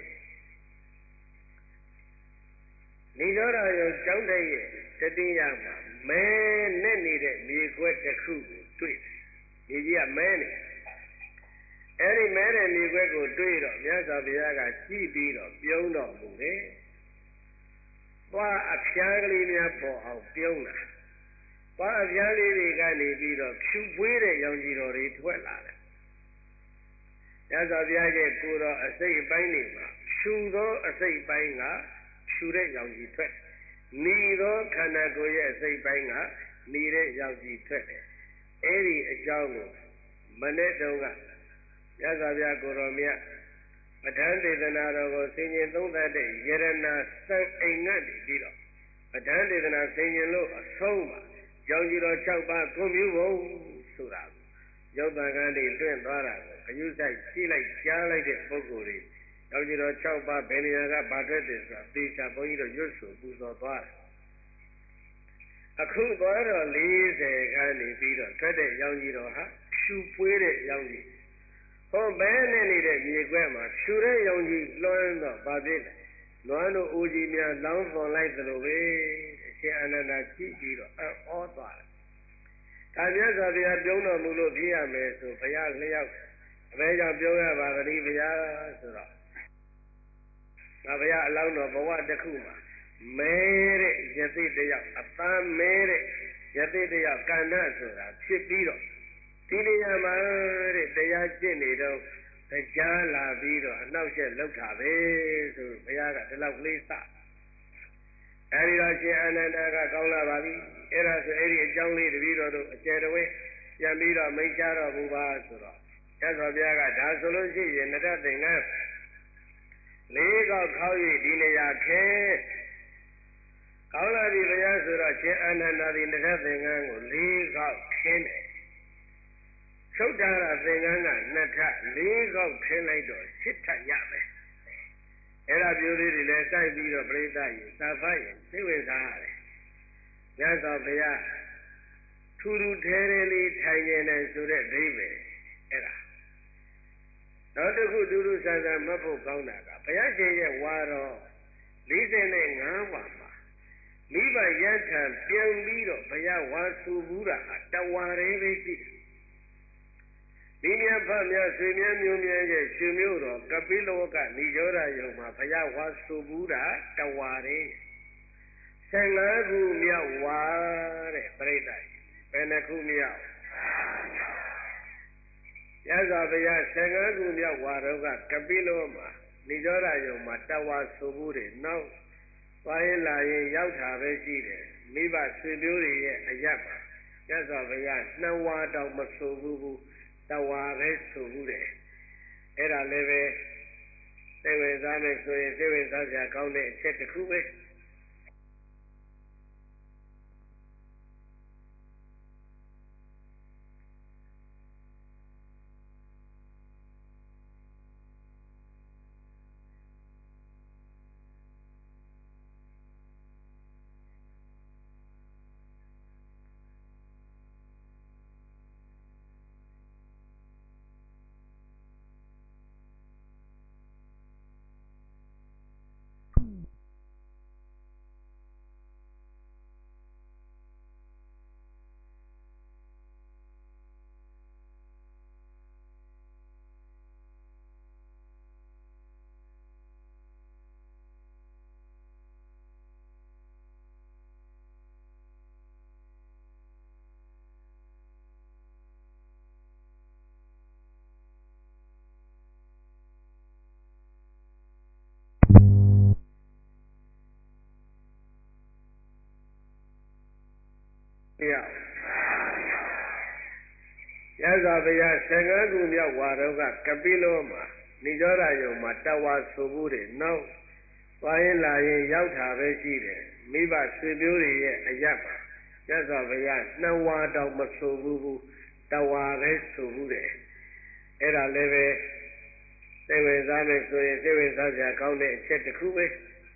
နိကြောဓယုံကျောင်းထဲရဲ့တတိယမှာမဲနဲ့နေတဲ့မြေခွက်တစ်ခုကိုတွေ့တယ်မြေကြီးကမဲနေအဲ့ဒီမဲတဲ့မြေခွက်ကိုတွေ့တော့မြတ်စွာဘုရားကကြည့်ပြီးတော့ပြုံးတော်မူတယ်။သွားအဖျားကလေးများပေါ်အောင်ပြုံးတာ။သွားအဖျားလေးတွေကနေပြီးတော့ဖြူပွေးတဲ့ရောင်ကြီးတော်တွေထွက်လာတယ်။မြတ်စွာဘုရားရဲ့ကိုယ်တော်အစိတ်အပိုင်းတွေမှာဖြူသောအစိတ်ပိုင်းကဖြူတဲ့ရောင်ကြီးထွက်။နီသောခန္ဓာကိုယ်ရဲ့အစိတ်ပိုင်းကနေတဲ့ရောင်ကြီးထွက်တယ်။အဲ့ဒီအကြောင်းကိုမနေ့တုန်းကမြတ်စွာဘုရားကိုယ်တော်မြတ်ပဋ္ဌာန်းဒေသနာတော်ကိုဆင်ခြင်သုံးသပ်တဲ့ယရဏစံအိမ်ကနေပြီးတော့ပဋ္ဌာန်းဒေသနာဆင်ခြင်လို့အဆုံးမှာကြောင်းကြီးတော်၆ပါးကွန်မြူပုံဆိုတာရုပ်တန်ကန်းတွေတွင့်သွားတာကိုအယူဆိုင်ကြည့်လိုက်ကြားလိုက်တဲ့ပုဂ္ဂိုလ်တွေကြောင်းကြီးတော်၆ပါးဘယ်နေရာကဘာထွက်တယ်ဆိုတာသေချာဘုန်းကြီးတို့ရွတ်ဆိုပူဇော်သွားတယ်အခုသွားတော့၄၀ခန်းနေပြီးတော့ထွက်တဲ့ရောင်ကြီးတော်ဟာဖြူပွေးတဲ့ရောင်ကြီးဟောဘဲနဲ့နေတဲ့မြေခွဲမှာဖြူတဲ့ရောင်ကြီးလွှမ်းတော့ဗာဖြစ်တယ်။လွှမ်းတို့အိုကြီးများလောင်းသွန်လိုက်သလိုပဲအရှင်အာနန္ဒာကြည့်ပြီးတော့အောဩသွားတယ်။ဒါမြတ်စွာဘုရားပြုံးတော်မူလို့ပြရမယ်ဆိုဘုရားလျှောက်အဘဲကြောင့်ပြုံးရပါသတိဘုရားဆိုတော့ငါဘုရားအလောင်းတော်ဘဝတစ်ခုမှာမဲတဲ့ယသိတယောက်အပန်းမဲတဲ့ယသိတယောက်ကန္နဆိုတာဖြစ်ပြီးတော့ဒီနေရာမှာတဲ့တရားကျင့်နေတော့တရားလာပြီးတော့အနှောက်အယှက်လောက်တာပဲဆိုဘုရားကဒီလောက်ကလေးစအဲဒီတော့ရှင်အာနန္ဒာကကောင်းလာပါပြီအဲ့ဒါဆိုအဲ့ဒီအကြောင်းလေးတပည့်တော်တို့အကျယ်တဝဲပြန်ပြီးတော့မိန့်ချတော့ဘူးပါဆိုတော့မြတ်စွာဘုရားကဒါဆိုလို့ရှိရင်နတသင်္ကန်းလေးကောက်ခေါက်၍ဒီနေရာခဲကောင်းလာပြီဘုရားဆိုတော့ရှင်အာနန္ဒာဒီနတသင်္ကန်းကိုလေးကောက်ခင်းတယ်သုဒ္ဓရာသင်္ကန်းကနှစ်ထပ်လေးကောက်ခင်းလိုက်တော့ရှစ်ထပ်ရမယ်အဲ့ဒါမျိုးလေးတွေလည်းစိုက်ပြီးတော့ပြိဿရေသာဖတ်ရင်သိဝင်စားရတယ်မြတ်စွာဘုရားထူထူထဲထဲလေးထိုင်နေတယ်ဆိုတဲ့ဒိဗ္ဗေအဲ့ဒါနောက်တစ်ခုဒုရုဆန်းဆန်းမှတ်ဖို့ကောင်းတာကဘုရားရှင်ရဲ့ဝါတော်၄၅ဝါမှာမိဘရထံပြန်ပြီးတော့ဘုရားဝါဆိုဘူးတာဟာတဝါလေးပဲရှိတယ်ဒီမြတ်ဖတ်မြတ်ဆွေမြတ်မျိုးမြတ်ရဲ့ရှင်မျိုးတော်ကပိလဝကနေကြောဓာယုံမှာဘုရားဝါဆိုဘူးတာတဝါလေးဆယ်ငါးခုမြောက်ဝါတဲ့ပြိဿဘယ်နှခုမြောက်ရသော်ဘုရားဆယ်ငါးခုမြောက်ဝါတော့ကကပိလဝမှာနေကြောဓာယုံမှာတဝါဆိုဘူးတယ်နောက်သွားရင်လာရင်ရောက်တာပဲရှိတယ်မိဘဆွေမျိုးတွေရဲ့အရက်ပါမြတ်စွာဘုရားနှစ်ဝါတောင်မဆိုဘူးဘူးတဝါပဲဆိုဘူးတယ်အဲ့ဒါလည်းပဲစိတ်ဝင်စားမယ်ဆိုရင်စိတ်ဝင်စားစရာကောင်းတဲ့အချက်တစ်ခုပဲရသော်ဘုရားဆယ်ငါးခုမြောက်ဝါတော့ကကပိလောမှာနိရောဓယုံမှာတဝါဆိုဘူးတယ်နောက်သွားရင်လာရင်ရောက်တာပဲရှိတယ်မိဘဆွေမျိုးတွေရဲ့အရက်ပါရသော်ဘုရားနှစ်ဝါတောင်မဆိုဘူးဘူးတဝါပဲဆိုဘူးတယ်အဲ့ဒါလည်းပဲစိတ်ဝင်စားမယ်ဆိုရင်စိတ်ဝင်စားစရာကောင်းတဲ့အချက်တစ်ခုပဲ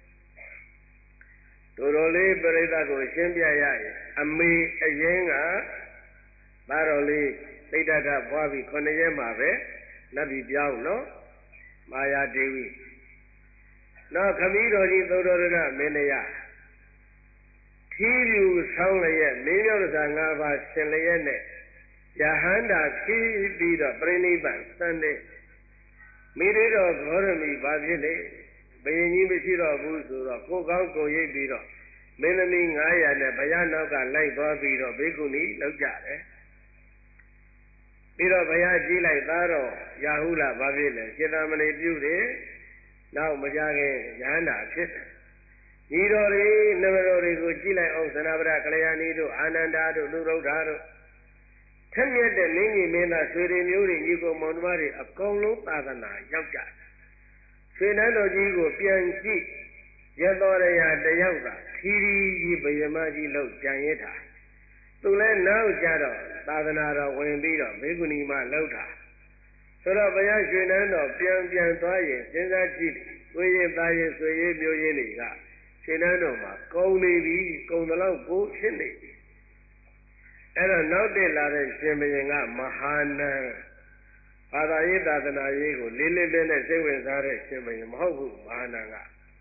တို့တော်လေးပြိဿကိုရှင်းပြရရင်အမေအရင်ကဒါတော်လေးသိတ္တကပွားပြီးခုနှစ်ရက်မှာပဲနတ်ပြည်ပြောင်းနော်မာယာဒေဝီနောက်ခမည်းတော်ကြီးသုဒ္ဓရဏမင်းနယခီးပြူဆောင်းလျက်မင်းမြောက်စာ၅ပါးရှင်လျက်နဲ့ယဟန္တာခီးပြီးတော့ပြိဋိဘံစံတဲ့မိရိတော်ဂေါရမီဘာဖြစ်လေဘယင်ကြီးမရှိတော့ဘူးဆိုတော့ကိုကောင်းကိုရိပ်ပြီးတော့မင်းသမီး၅ရာနဲ့ဘုရားနောက်ကလိုက်သွားပြီးတော့ဘေကုဏီလောက်ကြတယ်ပြီးတော့ဘုရားကြည့်လိုက်သားတော့ရာဟုလဘာဖြစ်လဲစေတမဏေပြုတယ်နောက်မကြခင်ယဟန္တာဖြစ်တယ်ညီတော်တွေနမတော်တွေကိုကြည့်လိုက်အောင်သနဗရကလျာဏီတို့အာနန္ဒာတို့လူရုဒ္ဓတို့ထက်မြက်တဲ့မင်းကြီးမင်းသားဆွေတွေမျိုးတွေညီကောင်မောင်နှမတွေအကုန်လုံးသာသနာရောက်ကြတယ်ဆွေနန်းတော်ကြီးကိုပြန်ကြည့်ရတော်ရရာတယောက်ကခီရီကြီးဗယမကြီးလို့ကြံရစ်တာသူလည်းနောက်ကြတော့သာသနာတော်ဝင်ပြီးတော့ဘေကုဏီမလောက်တာဆိုတော့ဘုရားရွှေနန်းတော်ပြန်ပြန်သွားရင်စဉ်းစားကြည့်သွေးရင်သားရင်ဆွေရင်မျိုးရင်တွေကရွှေနန်းတော်မှာကုံနေပြီကုံတလောက်ကိုဖြစ်နေပြီအဲ့တော့နောက်တက်လာတဲ့ရှင်ဘုရင်ကမဟာနံဘာသာရေးသာသနာရေးကိုလေးလေးလေးနဲ့စိတ်ဝင်စားတဲ့ရှင်ဘုရင်မဟုတ်ဘူးမဟာနံက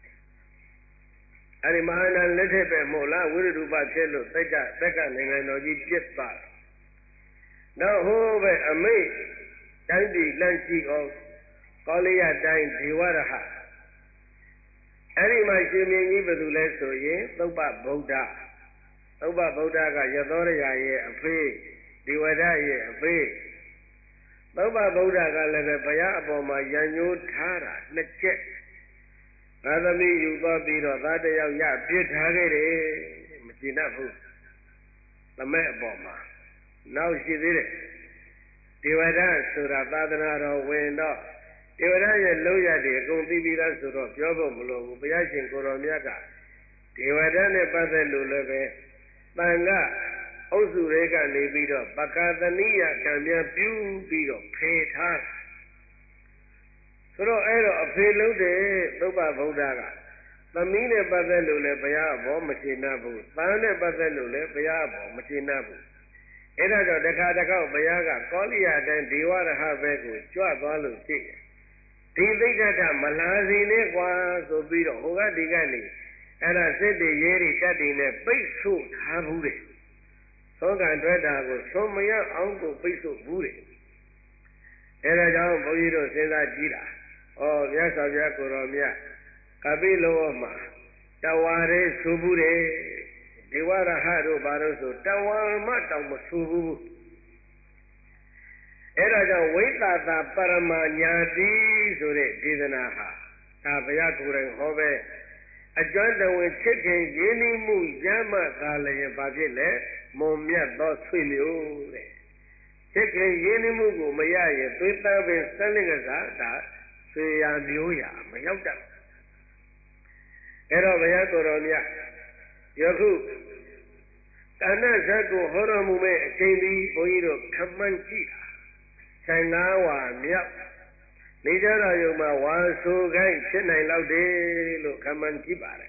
အဲ့ဒီမဟာနံလက်ထက်ပဲမို့လားဝိရဒုပဖြစ်လို့သိက္ခသက်ကနိုင်ငံတော်ကြီးပြစ်သွားတယ်နောက်ဟိုးပဲအမိတ်တိုင်းပြည်လန့်ရှိအောင်ကောလိယတိုင်းဒေဝရဟအဲ့ဒီမှာရှင်မြင်းကြီးဘယ်သူလဲဆိုရင်သုပ္ပဗုဒ္ဓသုပ္ပဗုဒ္ဓကရသောရရဲ့အဖေဒေဝဒရဲ့အဖေသုပ္ပဗုဒ္ဓကလည်းပဲဘုရားအပေါ်မှာရံညိုးထားတာနှစ်ချက်ငါသမီးယူသွားပြီးတော့သားတယောက်ရပြစ်ထားခဲ့တယ်မကျေနပ်ဘူးသမက်အပေါ်မှာနောက်ရှိသေးတယ်ဒေဝဒဆိုတာသာသနာတော်ဝင်တော့ဒေဝဒရဲ့လုံးရည်အကုန်သိပြီးသားဆိုတော့ပြောဖို့မလိုဘူးဘုရားရှင်ကိုတော်မြတ်ကဒေဝဒနဲ့ပတ်သက်လို့လည်းပဲတန်ကအုပ်စုတွေကနေပြီးတော့ပကာသနိယကံများပြုပြီးတော့ဖေထားဆိုတော့အဲ့တော့အဖေလုံးတဲ့သုပ္ပဗုဒ္ဓကသမီးနဲ့ပတ်သက်လို့လည်းဘုရားအဘောမကျေနပ်ဘူးသားနဲ့ပတ်သက်လို့လည်းဘုရားအဘောမကျေနပ်ဘူးအဲ့ဒါတော့တခါတခေါက်ဘုရားကကောလိယတိုင်းဒေဝရဟဘဲကိုကြွသွားလို့ရှိတယ်ဒီသိက္ခာမလာစီနဲ့ကွာဆိုပြီးတော့ဟိုကဒီကနေအဲ့ဒါစစ်တွေရဲတွေတက်တွေနဲ့ပိတ်ဆို့ထားဘူးတယ်သောကံတွေ့တာကိုသုံးမရအောင်ကိုပိတ်ဆို့ဘူးတယ်အဲ့ဒါကြောင့်ဘုန်းကြီးတို့စဉ်းစားကြည့်တာဩမြတ်စွာဘုရားကိုတော်မြတ်ကပိလောမှာတဝါရဲဆိုဘူးတယ်ဒေဝရဟတို့ဘာလို့ဆိုတဝါမတောင်မဆိုဘူးအဲ့ဒါကြောင့်ဝိသတာပရမညာတိဆိုတဲ့ဒေသနာဟာဒါဘုရားကိုယ်တိုင်ဟောပဲအကျွမ်းတဝင်ချစ်ခင်ရင်းနှီးမှုရမှသာလည်းဘာဖြစ်လဲမုံမြတ်သောဆွေမျိုးတဲ့ချစ်ခင်ရင်းနှီးမှုကိုမရရင်သွေးသားပင်စလင်ကစားဒါဆွေရာမျိုးရာမရောက်တတ်အဲ့တော့ဘုရားကိုယ်တော်မြတ်ယခုကဏ္ဍဇတ်ကိုဟောတော်မူမဲ့အချိန်ဒီဘုန်းကြီးတို့ခမှန်းကြည့်တာဆယ်ငါးဝါမြောက်နေကြတော်ယုံမှာဝါဆိုခိုင်းဖြစ်နိုင်လောက်တယ်လို့ခမှန်းကြည့်ပါတယ်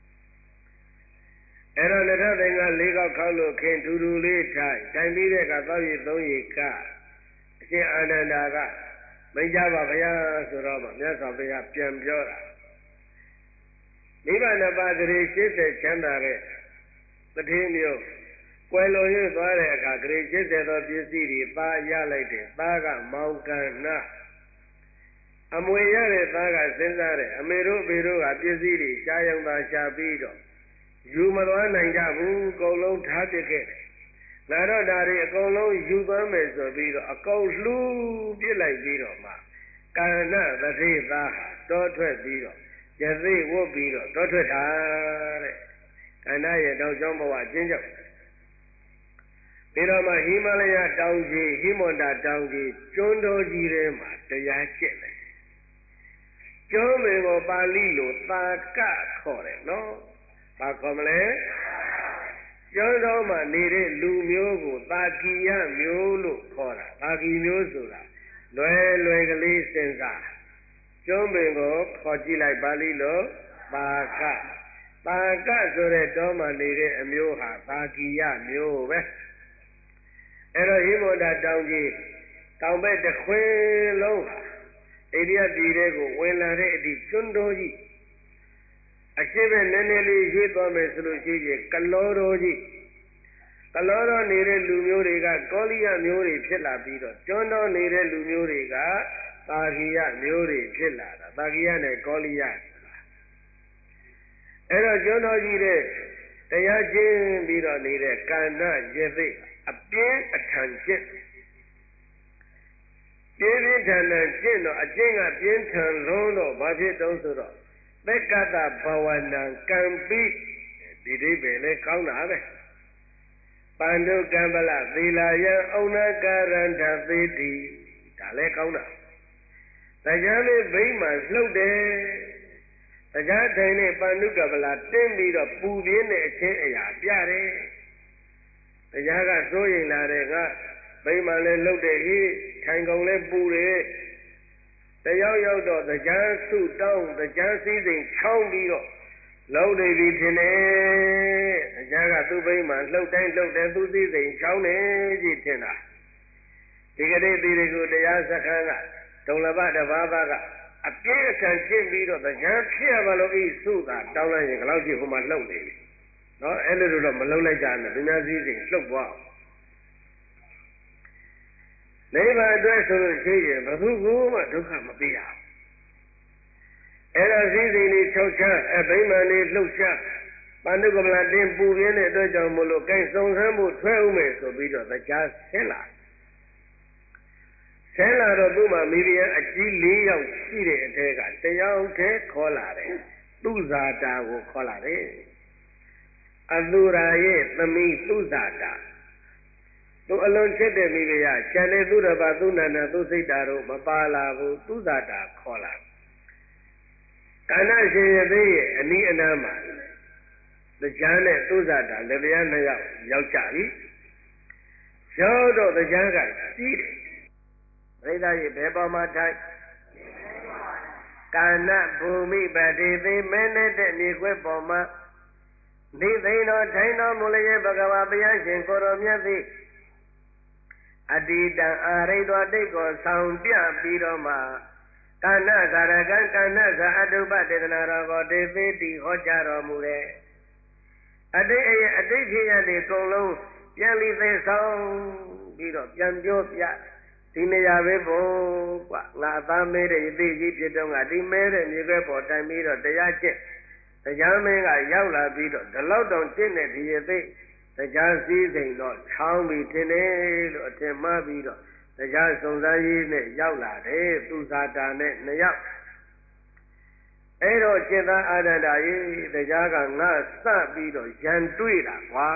အဲ့တော့လက်ထပ်တိုင်းကလေးကောက်ခေါက်လို့ခင်ထူထူလေးထိုင်တိုင်ပြီးတဲ့ကသောက်ရည်သုံးရည်ကအရှင်အာနန္ဒာကမိကြပါဗျာဆိုတော့မှမြတ်စွာဘုရားပြန်ပြောတာနိဗ္ဗာန်ပါတိရှင်းတဲ့ချမ်းသာတဲ့တတိမျိုးကွယ်လွန်ရွသွားတဲ့အခါဂရေရှင်းတဲ့သောပစ္စည်းတွေသားရလိုက်တယ်သားကမောင်ကဏ္ဍအမွေရတဲ့သားကစဉ်းစားတယ်အမေတို့အဖေတို့ကပစ္စည်းတွေရှားရောက်သာရှားပြီးတော့ယူမသွားနိုင်ကြဘူးအကုန်လုံးထားပစ်ခဲ့တယ်ငါတော့ဒါတွေအကုန်လုံးယူသွားမယ်ဆိုပြီးတော့အကုန်လှူးပြစ်လိုက်ပြီးတော့မှကာဏသတိသားဟာတောထွက်ပြီးတော့ယသိဝတ်ပြီးတော့တောထွက်တာတဲ့ကာဏရဲ့တောင်ကျောင်းဘဝအချင်းချုပ်ပြီးတော့မှဟိမလယတောင်ကြီးဟိမန္တာတောင်ကြီးကျွန်းတော်ကြီးထဲမှာတရားကျင့်တယ်ကျောင်းမေကိုပါဠိလိုသာကခေါ်တယ်နော်ဘာခေါ်မလဲကျောင်းတော်မှာနေတဲ့လူမျိုးကိုသာကီယမျိုးလို့ခေါ်တာသာကီမျိုးဆိုတာလွယ်လွယ်ကလေးစဉ်းစားကျောင်းမေကိုခေါ်ကြည့်လိုက်ပါဠိလိုသာကသာကဆိုတဲ့တောမှာနေတဲ့အမျိုးဟာသာကီယမျိုးပဲအဲ့တော့ဟိမန္တာတောင်ကြီးတောင်ဘက်တစ်ခွင်လုံးဟာအိန္ဒိယပြည်တွေကိုဝင်လာတဲ့အထိကျွန်းတော်ကြီးအရှိပဲနည်းနည်းလေးရွေးသွားမယ်ဆိုလို့ရှိရင်ကလောတော်ကြီးကလောတော်နေတဲ့လူမျိုးတွေကကောလိယမျိုးတွေဖြစ်လာပြီးတော့ကျွန်းတော်နေတဲ့လူမျိုးတွေကသာဂိယမျိုးတွေဖြစ်လာတာသာဂိယနဲ့ကောလိယဆိုတာအဲ့တော့ကျွန်းတော်ကြီးတဲ့တရားကျင့်ပြီးတော့နေတဲ့ကန္နရေသိအပြင်းအထန်ကျင့်ပြင်းပြင်းထန်ထန်ကျင့်တော့အကျင့်ကပြင်းထန်လုံးတော့ဘာဖြစ်တုံးဆိုတော့သက္ကတဘဝနာကံပိဒီဒိဗ္ဗေလဲကောင်းတာပဲပန္ဒုကံပလသီလာယံဩနာကာရန္တသေတိဒါလဲကောင်းတာတရားလေးဘိမှန်လှုပ်တယ်တရားထိုင်နဲ့ပန္ဒုကပလတင်းပြီးတော့ပူပြင်းတဲ့အချင်းအရာပြတယ်တရားကစိုးရင်လာတယ်ကဘိမှန်လဲလှုပ်တယ်ဟိထိုင်ကုန်လဲပူတယ်တယောက်ရောက်တော့တရားစုတောင်းတရားစည်းစိမ်ချောင်းပြီးတော့လုံးနေပြီထင်တယ်တရားကသူ့ဘိမှန်လှုပ်တိုင်းလှုပ်တယ်သူစည်းစိမ်ချောင်းနေကြည့်ထင်တာဒီကနေ့ဒီကိုတရားစခန်းကဒုံလဘတဘာဘာကအပြည့်အထန်ကျင့်ပြီးတော့တရားဖြစ်ရပါလို့ဤစုကတောင်းလိုက်ရင်ဘယ်လောက်ကြည့်ဟိုမှာလှုပ်နေပြီနော်အဲ့လိုတော့မလှုပ်လိုက်ကြနဲ့သူများစည်းစိမ်လှုပ်သွားနိဗ္ဗာန်အတွက်ဆိုလို့ရှိရင်ဘယ်သူမှဒုက္ခမပေးရဘူးအဲ့တော့စည်းစိမ်လေး၆ချမ်းအဘိမာန်လေးလှုပ်ရှားပန္နုကမလာတင်းပူပြင်းတဲ့အတွက်ကြောင့်မလို့ကိုယ်စုံစမ်းဖို့ထွဲဥမယ်ဆိုပြီးတော့တရားဆင်းလာဆင်းလာတော့သူ့မှာမိဖုရားအကြီး၄ယောက်ရှိတဲ့အထဲကတယောက်တည်းခေါ်လာတယ်သူဇာတာကိုခေါ်လာတယ်အသူရာရဲ့သမီးသူဇာတာသူအလွန်ချစ်တဲ့မိဖုရားကျန်တဲ့သူတပါသူနန္ဒသူစိတ်ဓာတ်တို့မပါလာဘူးသူဇာတာခေါ်လာကန္နရှင်ရသေးရဲ့အနီးအနားမှာတရားနဲ့သူဇာတာလက်ပြားနှစ်ယောက်ရောက်ကြပြီရောက်တော့တရားကကြီးတယ်ပရိသတ်ကြီးဘယ်ပေါ်မှာထိုင်ကာဏဘူမိပတိသိမင်းတဲ့မြေခွဲပေါ်မှာနေသိတော်ထိုင်တော်မူလျက်ဘဂဝါဘုရားရှင်ကိုရောမြတ်သည်အတ္တိတံအာရိတ္တတိတ်ကိုဆောင်ပြပြီးတော့မှကာဏဂရကံကာဏဇအတုပတေသနာတော်ကိုဒေသေတိဟောကြားတော်မူတယ်အတိတ်အရဲ့အတိတ်ဖြစ်ရတဲ့ကုံလုံးပြန်လီသိဆောင်ပြီးတော့ပြန်ပြောပြဒီနေရာပဲပေါ့ကွာငါအသားမဲတဲ့ယသိကြီးဖြစ်တော့ငါဒီမဲတဲ့မြေခွဲပေါ်တိုင်ပြီးတော့တရားကျင့်တရားမင်းကရောက်လာပြီးတော့ဒီလောက်တောင်ကျင့်တဲ့ဒီယသိတရားစည်းစိမ်တော့ချောင်းပြီးထင်တယ်လို့အထင်မှားပြီးတော့တရားစုံစမ်းရေးနဲ့ရောက်လာတယ်သူဇာတာနဲ့နှစ်ယောက်အဲ့တော့จิตအာနန္ဒာရေတရားကငါစပြီးတော့ရန်တွေးတာကွာ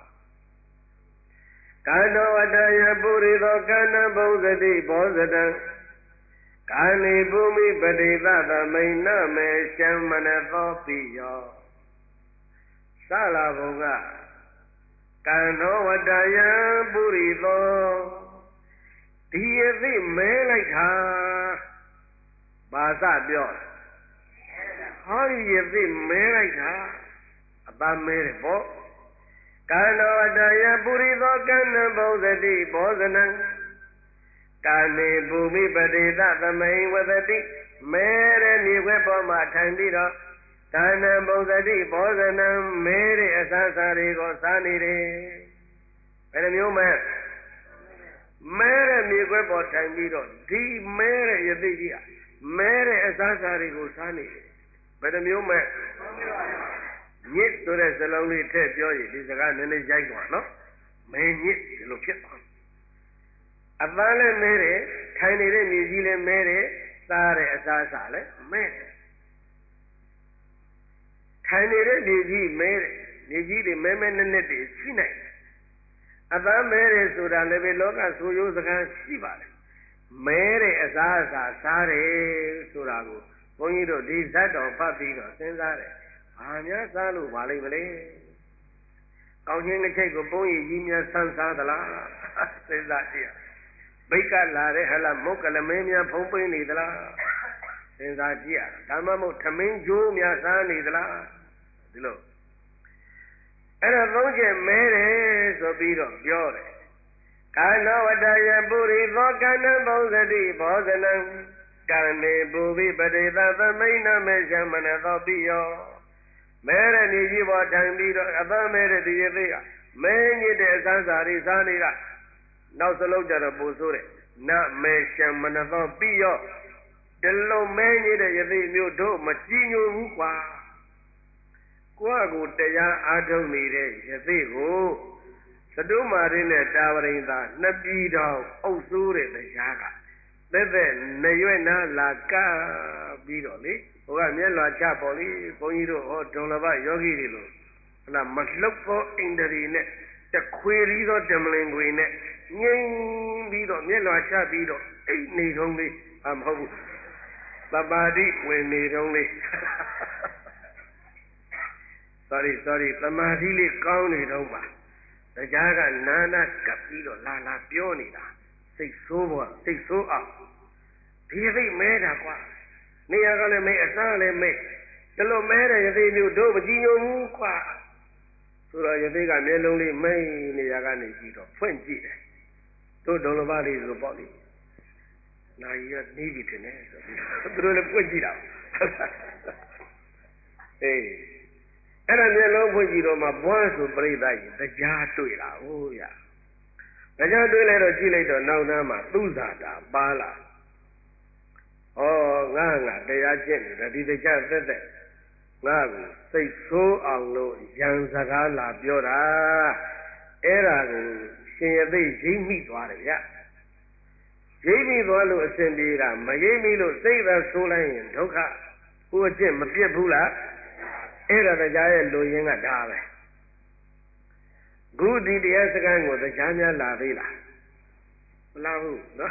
ကာနောဝတ္တယပုရိသောကာဏဘုံစတိဘောဇတံကာနိဘူမိပတိသသမိန်နမေရှံမနသောပိယောသလာဘုံကကာနောဝတ္တယပုရိသောဒီအသိမဲလိုက်တာဘာစပြောဟောဒီအသိမဲလိုက်တာအပမဲတယ်ပေါ့ကာနောဝတ္တယပုရိသောကာဏဘုံစတိဘောဇနံကာနေဘူမိပတိသသမိန်ဝတတိမဲတဲ့မြေခွဲပေါ်မှာထိုင်ပြီးတော့ကာဏဘုံစတိဘောဇနံမဲတဲ့အစားစားတွေကိုစားနေတယ်ဘယ်လိုမျိုးမဲမဲတဲ့မြေခွဲပေါ်ထိုင်ပြီးတော့ဒီမဲတဲ့ယသိကြီးမဲတဲ့အစားစားတွေကိုစားနေတယ်ဘယ်လိုမျိုးမဲညစ်ဆိုတဲ့စလုံးလေးထည့်ပြောရင်ဒီစကားနည်းနည်းရိုက်သွားနော်မဲညစ်ဒီလိုဖြစ်သွားအသားလည်းမဲတယ်ထိုင်နေတဲ့မြေကြီးလည်းမဲတယ်စားတဲ့အစားအစာလည်းမဲတယ်ထိုင်နေတဲ့မြေကြီးမဲတယ်မြေကြီးတွေမဲမဲနဲ့နဲ့တွေရှိနိုင်တယ်အသားမဲတယ်ဆိုတာလည်းပဲလောကဆိုရိုးစကားရှိပါတယ်မဲတဲ့အစားအစာစားတယ်ဆိုတာကိုဘုန်းကြီးတို့ဒီဇတ်တော်ဖတ်ပြီးတော့စဉ်းစားတယ်ဘာများစားလို့ပါလိမ့်မလဲကောင်းချင်းတစ်ချိတ်ကိုပုံရည်ကြီးများဆန်းစားသလားစဉ်းစားကြည့်ဘိတ်ကလာတဲ့ဟလာမုတ်ကလမင်းများဖုံးပိနေသလားစဉ်းစားကြည့်ရဒါမှမဟုတ်ထမင်းကျိုးများစားနေသလားဒီလိုအဲ့တော့သုံးချက်မဲတယ်ဆိုပြီးတော့ပြောတယ်ကာနောဝတ္တယပုရိသောကာဏဘုံစတိဘောဇနံကာနေဘူဝိပတိသသမိန်နမေရှမနသောပိယောမဲတဲ့မြေကြီးပေါ်ထိုင်ပြီးတော့အပမဲတဲ့ဒီရသေးကမဲညစ်တဲ့အစမ်းစာတွေစားနေတာနောက်စလုံးကြတော့ပို့ဆိုးတယ်နမေရှမနသောပိယောဒီလိုမဲညစ်တဲ့ယသိမျိုးတို့မကြည်ညိုဘူးကွာကိုယ့်အကိုတရားအားထုတ်နေတဲ့ယသိကိုသတုမာရင်းနဲ့တာဝရိန်သာနှစ်ပြည်တော်အုပ်စိုးတဲ့တရားကသက်သက်နေရွက်နာလာကပြီးတော့လေဟိုကမျက်လွှာချပေါ်လေဘုန်းကြီးတို့ဟောဒုံလဘယောဂီတွေလို့ဟလာမလှုပ်သောအိန္ဒြေနဲ့တခွေရီသောဓမ္မလင်ခွေနဲ့ငြိမ်ပြီးတော့မျက်လွှာချပြီးတော့အိတ်နေတုံးလေးအမဟုတ်ဘူးသပါတိဝင်နေတုံးလေး sorry sorry သမာဓိလေးကောင်းနေတုံးပါတရားကနာနာကပ်ပြီးတော့လာလာပြောနေတာစိတ်ဆိုးပေါ်စိတ်ဆိုးအောင်ဒီစိတ်မဲတာကွာနေရာကလည်းမဲအစားလည်းမဲဒီလိုမဲတဲ့ယသိမျိုးတို့မကြည်ညိုဘူးကွာဆိုတော့ယသိကမျက်လုံးလေးမိန်နေရာကနေကြည့်တော့ဖွင့်ကြည့်တယ်တို့ဒုံလဘလေးဆိုပေါ့လေနာရီကနေပြီတင်တယ်ဆိုပြီးသူတို့လည်းဖွင့်ကြည့်တာအေးအဲ့ဒါမျက်လုံးဖွင့်ကြည့်တော့မှဘွားဆိုပြိဿကြီးတရားတွေ့တာဟုတ်ရတရားတွေ့လိုက်တော့ကြည့်လိုက်တော့နောက်သားမှာသူဇာတာပါလာဩငါငါတရားကျင့်နေတာဒီတရားသက်သက်ငါကိုစိတ်ဆိုးအောင်လို့ရံစကားလာပြောတာအဲ့ဒါကိုရှင်ရသိရိပ်မိသွားတယ်ဗျရိပ်မိသွားလို့အစဉ်ပြေတာမရိပ်မိလို့စိတ်သာဆိုးလိုက်ရင်ဒုက္ခကိုအကျင့်မပြတ်ဘူးလားအဲ့ဒါတရားရဲ့လူရင်းကဒါပဲခုဒီတရားစကားကိုတရားများလာသေးလားမလာဘူးနော်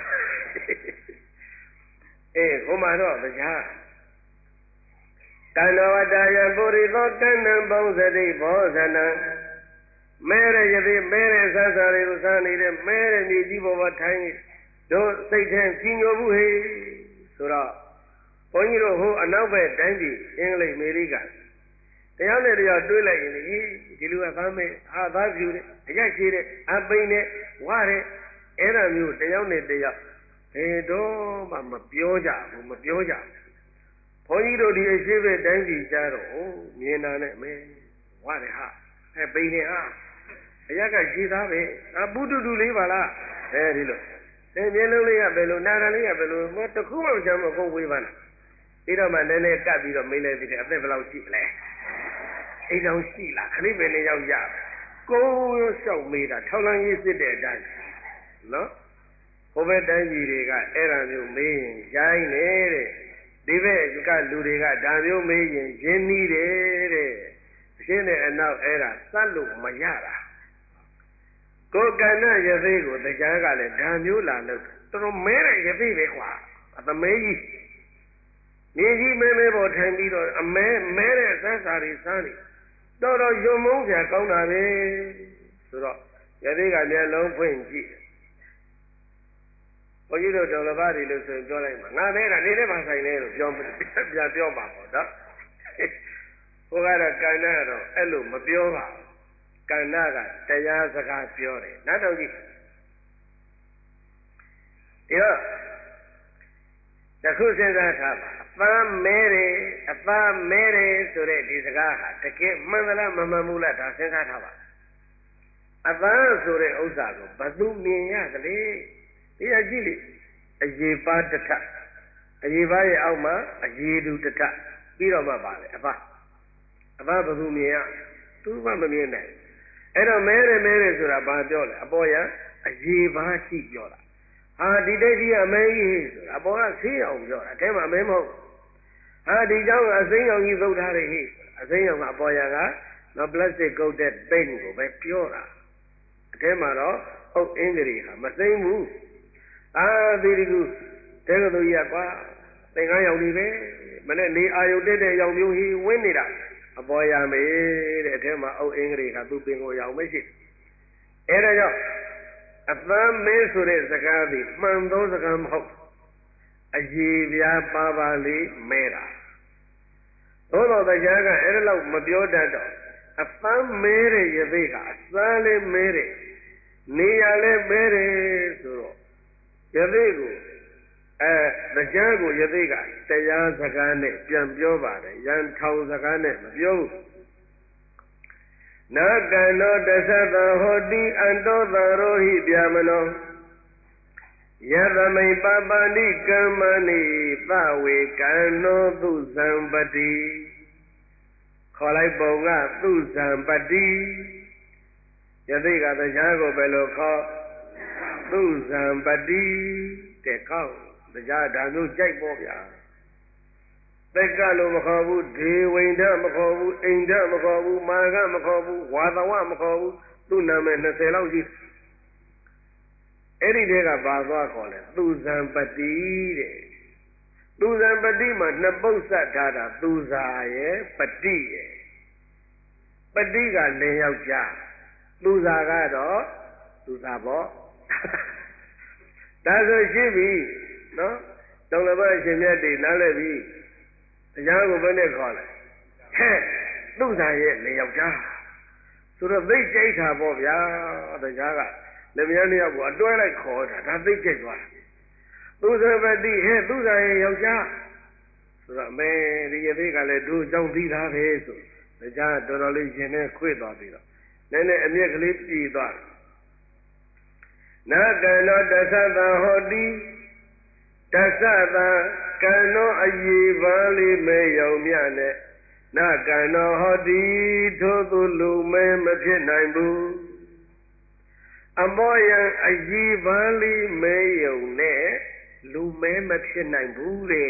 အေးဟိုမှာတော့တရားတဏ္ဍဝတ္တယပုရိသောတဏ္ဏဘုံစတိဘောဇနံမဲရယတိမဲရဆန်းစားတွေကိုစားနေတဲ့မဲရမြေကြီးပေါ်မှာထိုင်နေတို့စိတ်ထဲကြီးညိုဘူးဟေးဆိုတော့ဘုန်းကြီးတို့ဟိုအနောက်ဘက်တိုင်းပြည်အင်္ဂလိပ်အမေရိကန်တရားနဲ့တရားတွေးလိုက်ရင်ဒီလူကသားမဲဟာသားဖြူတယ်အရက်ရှိတယ်အပိန်နဲ့ဝါတယ်အဲ့ဒါမျိုးတရားနဲ့တရားဘယ်တော့မှမပြောကြဘူးမပြောကြဘူးဘုန်းကြီးတို့ဒီအရှိဘက်တိုင်းပြည်ကြတော့မြင်တာနဲ့မဲဝါတယ်ဟာအဲပိန်နဲ့ဟာအရက်ကရှိသားပဲအပုတုတုလေးပါလားအဲဒီလိုအဲမျက်လုံးလေးကဘယ်လိုနာတာလေးကဘယ်လိုမတခုမှမချမ်းမကုန်ဝေးပါလားပြီးတော့မှနည်းနည်းကပ်ပြီးတော့မေးလိုက်သေးတယ်အသက်ဘယ်လောက်ရှိလဲအိမ်တော်ရှိလားခလိပင်နဲ့ရောက်ရကိုယ်ရောလျှောက်မေးတာထောက်လန်းရေးစစ်တဲ့အတိုင်းနော်ဟိုဘက်တိုင်းပြည်တွေကအဲ့ဒါမျိုးမေးရင်ရိုင်းနေတဲ့ဒီဘက်ကလူတွေကဒါမျိုးမေးရင်ရင်းနှီးတယ်တဲ့အရှင်းနဲ့အနောက်အဲ့ဒါသတ်လို့မရတာကိုယ်ကဏ္ဍရသေးကိုတရားကလည်းဒါမျိုးလာလို့တော်မဲတဲ့ရသေးပဲကွာအသမဲကြီးနေကြီးမဲမဲပေါ်ထိုင်ပြီးတော့အမဲမဲတဲ့သစ္စာတွေစမ်းနေတော်တော်ယုံမုန်းစရာကောင်းတာပဲဆိုတော့ရသေးကမျက်လုံးဖွင့်ကြည့်ဘုန်းကြီးတို့တော်လဘာတွေလို့ဆိုရင်ပြောလိုက်မှာငါမဲတာနေနဲ့မှဆိုင်လဲလို့ပြောပြန်ပြောပါပေါ့နော်ဟိုကတော့ကဏ္ဍကတော့အဲ့လိုမပြောပါဘူးကဏ္ဍကတရားစကားပြောတယ်နောက်တော့ကြည့်ဒီတော့တခုစဉ်းစားထားပါအပန်းမဲတယ်အပန်းမဲတယ်ဆိုတဲ့ဒီစကားဟာတကယ်မှန်သလားမမှန်ဘူးလားဒါစဉ်းစားထားပါအပန်းဆိုတဲ့ဥစ္စာကိုဘယ်သူမြင်ရသလဲဒီအကြည့်လေအရေပါတထအရေပါရဲ့အောက်မှာအရေတူတထပြီးတော့မှပါလေအပအပဘယ်သူမြင်ရသူမှမမြင်နိုင်အဲ့တော့မဲတယ်မဲတယ်ဆိုတာဘာပြောလဲအပေါ်ရအရေပါရှိပြောတာဟာဒီတိတ်ကြီးအမဲကြီးဆိုတာအပေါ်ကဆေးအောင်ပြောတာအဲမှာအမဲမဟုတ်ဟာဒီเจ้าကအစိမ်းအောင်ကြီးသုတ်ထားတယ်ဟိအစိမ်းအောင်ကအပေါ်ရကနော်ပလတ်စတစ်ကုတ်တဲ့ပိတ်ကိုပဲပြောတာအဲမှာတော့ဟုတ်အင်္ဂရိဟာမသိမ့်ဘူးအာဒီဒီကူတဲကသူကြီးကကွာသင်္ကန်းရောင်နေပဲမနဲ့နေအာယုတက်တဲ့ရောင်မျိုးဟိဝင်းနေတာအပေါ်ရမေတဲ့အထဲမှာအုတ်အင်္ဂရိကသူပင်ကိုရောင်မရှိအဲဒါကြောင့်အပန်းမင်းဆိုတဲ့စကားသည်မှန်သောစကားမဟုတ်အရေပြားပါပါလေးမဲတာသို့တော်တရားကအဲ့ဒါလောက်မပြောတတ်တော့အပန်းမဲတဲ့ရသေးကအစမ်းလေးမဲတဲ့နေရလဲမဲတယ်ဆိုတော့ရသေးကိုအဲတရားကိုရသေးကတရားစကားနဲ့ပြန်ပြောပါတယ်ရန်ထောင်စကားနဲ့မပြောဘူးနာကံသောတသတ္တဟောတိအန္တောသရောဟိဗျာမနောယသမိပပဏိကမ္မဏိသဝေကံနောသုဇံပတိခေါ်လိုက်ပုံကသုဇံပတိယသိကတရားကိုဘယ်လိုခေါ်သုဇံပတိတဲ့ကောက်တရားဓာမျိုးကြိုက်ပေါ့ဗျာသက်ကလို့မခေါ်ဘူးဒေဝိန္ဒမခေါ်ဘူးအိန္ဒမခေါ်ဘူးမာကမခေါ်ဘူးဝါသဝမခေါ်ဘူးသူ့နာမည်၂၀လောက်ရှိအဲ့ဒီတည်းကဘာသွားခေါ်လဲသူဇံပတိတဲ့သူဇံပတိမှာနှစ်ပုဒ်ဆက်ထားတာသူဇာရဲ့ပတိရဲ့ပတိကလင်ယောက်ျားသူဇာကတော့သူဇာပေါ့ဒါဆိုရှိပြီနော်တောင်လဘအရှင်မြတ်တွေနားလည်ပြီတရားကိုဘယ်နဲ့ခေါ်လဲဟဲ့သူဇာရဲ့လင်ယောက်ျားဆိုတော့သိကြိတ်တာပေါ့ဗျာတရားကလက်မယားနှစ်ယောက်ကိုအတွဲလိုက်ခေါ်တာဒါသိကြိတ်သွားတာသူဇပတိဟဲ့သူဇာရဲ့ယောက်ျားဆိုတော့မဲဒီရသေးကလည်းတို့အကြောင်းပြီးသားပဲဆိုတရားတော်တော်လေးရှင်နဲ့ခွေ့သွားပြီးတော့နည်းနည်းအမျက်ကလေးပြည်သွားနာကံသောတသတ္တဟောတိတသတ္တကံသောအယေပါလေးမဲရောင်မြနဲ့နာကံသောဟောတိထိုသူလူမဲမဖြစ်နိုင်ဘူးအမောယံအယေပါလေးမဲယုံနဲ့လူမဲမဖြစ်နိုင်ဘူးလေ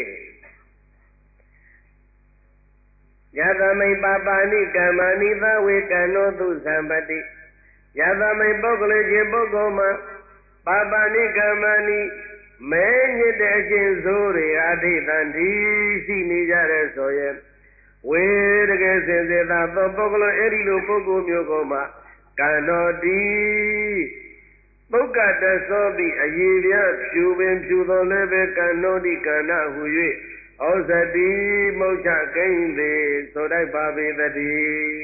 ယသမိပပါဏိကမ္မဏိသဝေကံနောသူဇံပတိယသမိပုဂ္ဂလေခြင်းပုဂ္ဂိုလ်မှာပါပါဏိကမ္မဏိမဲညစ်တဲ့အခြင်းစိုးတွေအဋိသံဒီရှိနေကြတဲ့ဆိုရင်ဝေတကယ်စင်စစ်သာသောပုဂ္ဂိုလ်အဲ့ဒီလိုပုဂ္ဂိုလ်မျိုးကိုမှကံတော်တိပုဂ္ဂတသောတိအယေပြဖြူပင်ဖြူသောလည်းပဲကံတော်တိကန္နဟူ၍ဩဇတိမုတ်ချကိန်းသည်ဆိုတိုက်ပါပေတည်း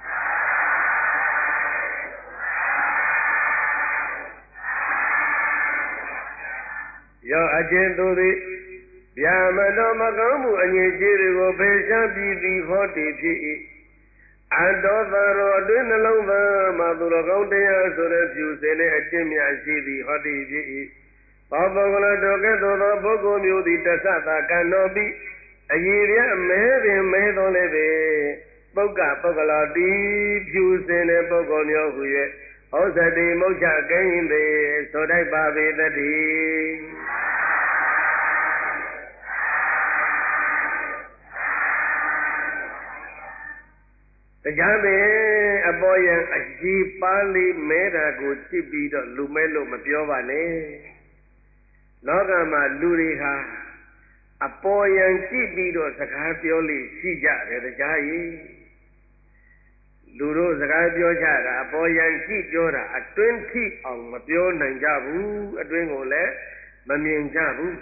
ယောအကျဉ်သူသည်ဗျာမတော်မကောင်းမှုအငြိကျေးတွေကိုဖေရှားပြီးသည်ဟောတည်ဖြစ်၏အတောသရောအတွင်းနှလုံးသားမှာသူတော်ကောင်းတရားဆိုတဲ့ဖြူစင်တဲ့အကျင့်များရှိသည်ဟောတည်ဖြစ်၏ဘောပုဂ္ဂလတို့ကဲ့သို့သောပုဂ္ဂိုလ်မျိုးသည်တသတာကံတော်ပြီးအယေရမဲပင်မဲတော်လည်းပဲပုဂ္ဂပုဂ္ဂလာတိဖြူစင်တဲ့ပုဂ္ဂိုလ်မျိုးဟူ၍ဩဇတိမုတ်ချကိန်းသည်ဆိုတိုက်ပါပေတည်းတရားပင်အပေါ်ယံအကြီးပါးလေးမဲတာကိုကြည့်ပြီးတော့လူမဲလို့မပြောပါနဲ့လောကမှာလူတွေဟာအပေါ်ယံကြည့်ပြီးတော့စကားပြောလို့ရှိကြတယ်တရားကြီးလူတို့စကားပြောကြတာအပေါ်ယံကြည့်ပြောတာအတွင်းထိအောင်မပြောနိုင်ကြဘူးအတွင်းကိုလည်းမမြင်ကြဘူး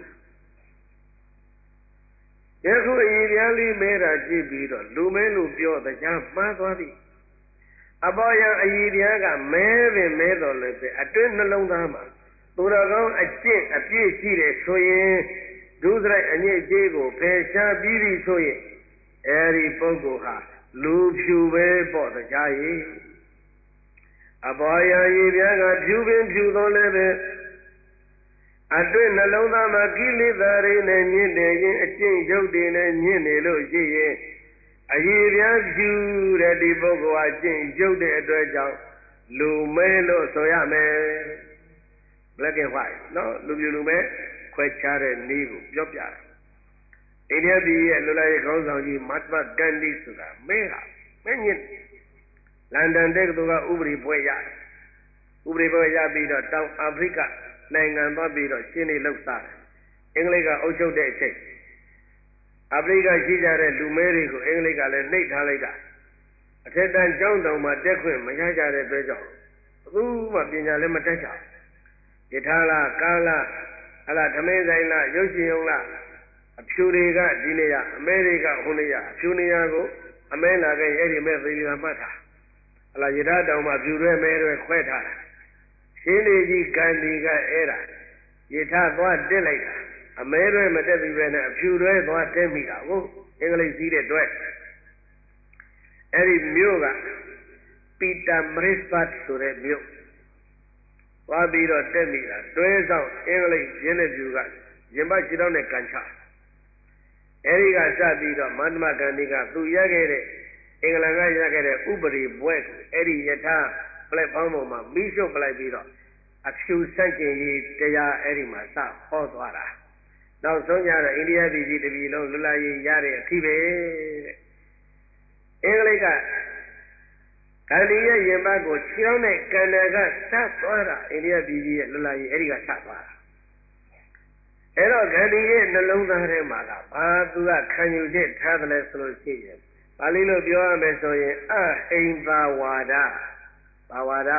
ယခုအည်ပြားလေးမဲတာကြည့်ပြီးတော့လူမဲလို့ပြောတရားမှားသွားပြီအပေါ်ယံအည်ပြားကမဲပင်မဲတော်လည်းပဲအတွင်းနှလုံးသားမှာသူတော်ကောင်းအကျင့်အပြည့်ရှိတယ်ဆိုရင်ဒုစရိုက်အညစ်အကြေးကိုဖယ်ရှားပြီးပြီဆိုရင်အဲဒီပုဂ္ဂိုလ်ဟာလူဖြူပဲပေါ့တရားကြီးအပေါ်ယံအည်ပြားကဖြူပင်ဖြူတော်လည်းပဲအတွင်းနှလုံးသားမှာကိလေသာတွေနဲ့ညစ်နေရင်အကျင့်ရုပ်တွေနဲ့ညစ်နေလို့ရှိရင်အည်ပြားဖြူတဲ့ဒီပုဂ္ဂိုလ်ဟာကျင့်ရုပ်တဲ့အတွက်ကြောင့်လူမဲလို့ဆိုရမယ် black and white နော်လူပြူလူမဲခွဲခြားတဲ့နည်းကိုပြောပြတာအိန္ဒိယပြည်ရဲ့လူလိုက်ခေါင်းဆောင်ကြီးမတ်မတ်ဂန္ဒီဆိုတာမဲဟာမဲညစ်လန်ဒန်တက္ကသိုလ်ကဥပဒေဘွဲ့ရဥပဒေဘွဲ့ရပြီးတော့တောင်အာဖရိကနိုင်ငံသွားပြီးတော့ရှင်းနေလောက်စားတယ်အင်္ဂလိပ်ကအုပ်ချုပ်တဲ့အချိန်အာဖရိကရှိကြတဲ့လူမဲတွေကိုအင်္ဂလိပ်ကလည်းနှိပ်ထားလိုက်တာအထက်တန်းကျောင်းတောင်မှာတက်ခွင့်မရကြတဲ့အတွက်ကြောင့်ဘူးမှပညာလည်းမတတ်ကြဘူးယထာလားကားလားဟလာသမင်းဆိုင်လားရုပ်ရှင်ရုံလားအဖြူတွေကဒီနေရအမဲတွေကဟိုနေရအဖြူနေရကိုအမဲလာခဲ့အဲ့ဒီမဲသေလီကမှတ်တာဟလာယထာတောင်မှာဖြူတွေမဲတွေခွဲထားတာရှင်းနေကြီးဂန္ဒီကအဲ့ဒါယထာသွားတက်လိုက်တာအမဲတွေမတက်ပြီးပဲနဲ့အဖြူတွေသွားတက်မိတာဟုတ်အင်္ဂလိပ်စီးတဲ့တွေ့အဲ့ဒီမြို့ကပီတာမရစ်ဘတ်ဆိုတဲ့မြို့သွားပြီးတော့တက်မိတာတွဲဆောင်အင်္ဂလိပ်ရင်းတဲ့ဖြူကရင်ပတ်ခြေထောက်နဲ့ကန်ချအဲ့ဒီကစပြီးတော့မန္တမဂန္ဒီကသူရခဲ့တဲ့အင်္ဂလန်ကရခဲ့တဲ့ဥပဒေဘွဲ့အဲ့ဒီယထာပလက်ဖောင်းပေါ်မှာမီးရှို့ပလိုက်ပြီးတော့အဖြူစန့်ကျင်ရေးတရားအဲ့ဒီမှာစဟောသွားတာနောက်ဆုံးကြတော့အိန္ဒိယပြည်ကြီးတပြည်လုံးလွတ်လပ်ရေးရတဲ့အထိပဲတဲ့အင်္ဂလိပ်ကဂန္ဒီရဲ့ရင်ပတ်ကိုခြေထောက်နဲ့ကန်တယ်ကစသွားတာအိန္ဒိယပြည်ကြီးရဲ့လွတ်လပ်ရေးအဲ့ဒီကစသွားတာအဲ့တော့ဂန္ဒီရဲ့နှလုံးသားထဲမှာကဘာသူကခံယူချက်ထားတယ်လဲဆိုလို့ရှိရင်ပါဠိလိုပြောရမယ်ဆိုရင်အဟိန္ဒဝါဒဘာဝါဒ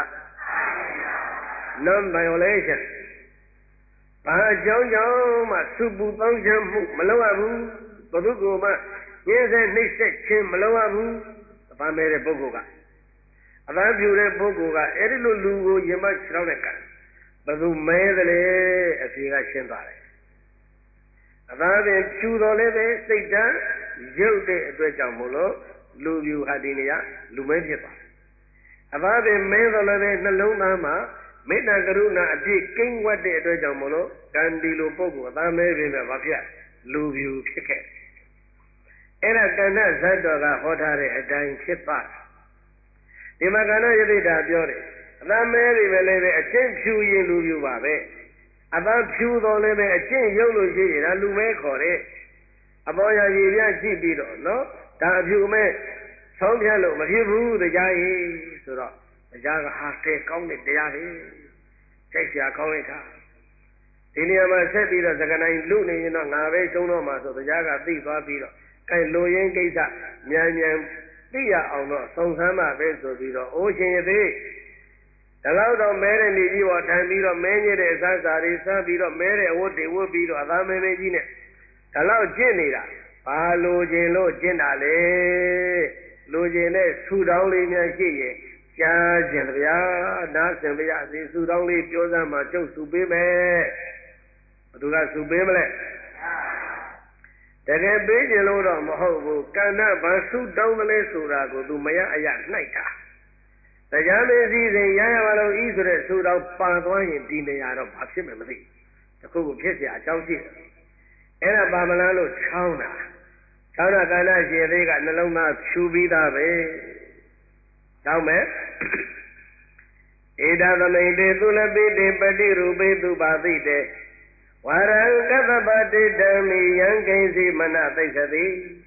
non violation ဘာအကြောင်းကြောင့်မှစုပူပေါင်းချမ်းမှုမလုပ်ရဘူးဘုသူကမှရင်းစဲနှိမ့်ဆက်ခြင်းမလုပ်ရဘူးအပန်းမဲ့တဲ့ပုဂ္ဂိုလ်ကအပန်းပြူတဲ့ပုဂ္ဂိုလ်ကအဲ့ဒီလိုလူကိုရင်မခြေထောက်နဲ့ကန်ဘယ်သူမဲသလဲအဖြေကရှင်းသွားတယ်အသာပင်ဖြူတော်လည်းပဲစိတ်ဓာတ်ရုပ်တဲ့အတွက်ကြောင့်မို့လို့လူပြူဟာဒီနေရာလူမဲဖြစ်သွားတယ်အသာပင်မဲတော်လည်းပဲနှလုံးသားမှာမေတ္တာကရုဏာအပြည့်ကိန်းဝတ်တဲ့အတွက်ကြောင့်မို့လို့ဂန္ဒီလိုပုဂ္ဂိုလ်အသာမဲပင်ပဲဘာဖြစ်လူပြူဖြစ်ခဲ့အဲ့ဒါကဏ္ဍဇတ်တော်ကဟောထားတဲ့အတိုင်းဖြစ်သွားဒီမှာကဏ္ဍယသိတာပြောတယ်အသာမဲတွေပဲလည်းပဲအချင်းဖြူရင်လူပြူပါပဲအသာဖြူတော်လည်းပဲအချင်းရုပ်လို့ရှိရင်ဒါလူမဲခေါ်တယ်အပေါ်ရည်ပြကြည့်ပြီးတော့နော်ဒါအဖြူမဲဆောင်းပြလို့မဖြစ်ဘူးတရားကြီးဆိုတော့တရားကဟာကဲကောင်းတဲ့တရားပဲစိတ်ဆရာကောင်းလိုက်တာဒီနေရာမှာဆက်ပြီးတော့သက္ကနိုင်လူနေရင်တော့ငါပဲရှုံးတော့မှာဆိုတရားကသိသွားပြီးတော့အဲလိုရင်းကိစ္စမြန်မြန်သိရအောင်တော့စုံစမ်းမှပဲဆိုပြီးတော့အိုးရှင်ရသေးဒါတော့တော့မဲတဲ့နေကြီးပေါ်ထိုင်ပြီးတော့မဲညစ်တဲ့အစားစာတွေစားပြီးတော့မဲတဲ့အဝတ်တွေဝတ်ပြီးတော့အသားမဲမဲကြီးနဲ့ဒါတော့ကျင့်နေတာဘာလိုချင်လို့ကျင့်တာလေလိုချင်တဲ့ဆူတောင်းလေးများရှိရင်ကြားကျင်ဗျာနားစင်ဗျာစီဆူတောင်းလေးပြောစမ်းမှကျုပ်ဆူပေးမယ်ဘသူကဆူပေးမလဲတကယ်ပေးကျင်လို့တော့မဟုတ်ဘူးကန္နဘာဆုတောင်းတယ်လဲဆိုတာကိုသူမရအရနှိုက်တာတရားမင်းစည်းစိမ်ရရပါလို့ဤဆိုတဲ့ဆုတောင်းပါသွားရင်ဒီနေရာတော့ဘာဖြစ်မယ်မသိတခုခုဖြစ်เสียအကြောင်းရှိတယ်အဲ့ဒါပါမလားလို့ချောင်းတာချောင်းတာကန္နရှင်သေးကနှလုံးသားဖြူပြီးသားပဲချောင်းမယ်ဧတသမိန်တေသုလပိတေပတိရူပေသူပါသိတေဝရံကသပတိတံမိယံကိဉ္စီမနသိက္ခတိ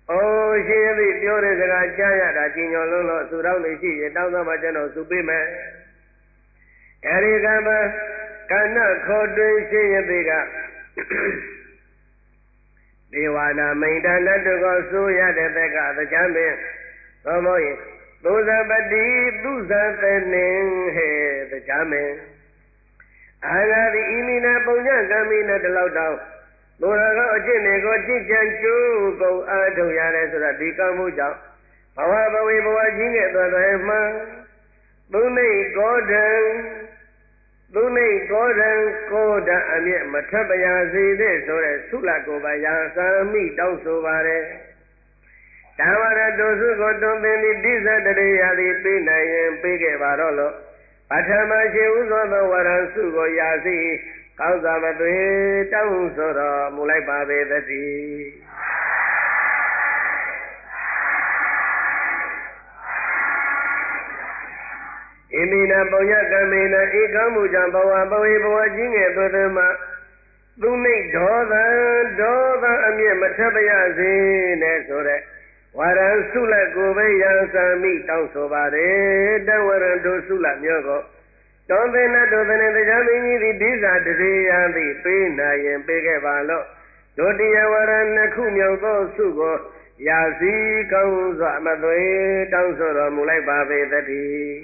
အိုးရှင်သည်ပြောတဲ့စကားကြားရတာကြည်ညိုလုံးလို့သူတော်နေရှိရင်တောင်းတော့မှကျွန်တော်သူပေးမယ်အဲဒီကမှကဏ္ဍခေါ်တွင်ရှင်ရသည်ကဒေဝနာမိန်တနတ်တို့ကိုဆိုရတဲ့တက်ကတရားမင်းသောမောရင်သုဇပတိသူဇသနေဟေတရားမင်းအာဂတိဣမိနာပုံညကမိနာတလောက်တောင်ဘုရားကအကျင့်တွေကိုကြည်ကြံကျိုးကုန်အားထုတ်ရတယ်ဆိုတာဒီကောင်းမှုကြောင့်ဘဝဘဝေဘဝကြီးနဲ့သွားတယ်မှသူနေကောဒံသူနေကောဒံကောဒံအမြင့်မထပ်ပါရစေတဲ့ဆိုတဲ့သုလကိုပါရာသာမိတောင်းဆိုပါတယ်တဝရတုစုကိုတွင်ပင်ဒီဇတရေရာသည်ပေးနိုင်ရင်ပေးခဲ့ပါတော့လို့ပထမရှိဥသောသောဝရစုကိုရာစီကောင်းစွာမသွေတောင်းဆိုတော်မူလိုက်ပါပေသတည်းဣမိနာပုံညကမေနဧကံမူကြောင့်ဘဝဘဝေဘဝကြီးငယ်သွေသွေမှသူနှိတ်ဒေါသဒေါသအမြင့်မထပ်ပါရစေနဲ့ဆိုတဲ့ဝရံစုလက်ကိုပဲရန်စာမိတောင်းဆိုပါတယ်တဝရံတို့စုလက်မျိုးကိုတောင်းတဲ့နတ်တို့တဲ့တရားမင်းကြီးသည်ဒီဇာတရေယံသည်ပေးနိုင်ရင်ပေးခဲ့ပါလို့ဒုတိယဝရနှစ်ခုမြောက်သောစုကိုရာစီကောင်းစွာမသွေတောင်းဆိုတော်မူလိုက်ပါပေသတည်း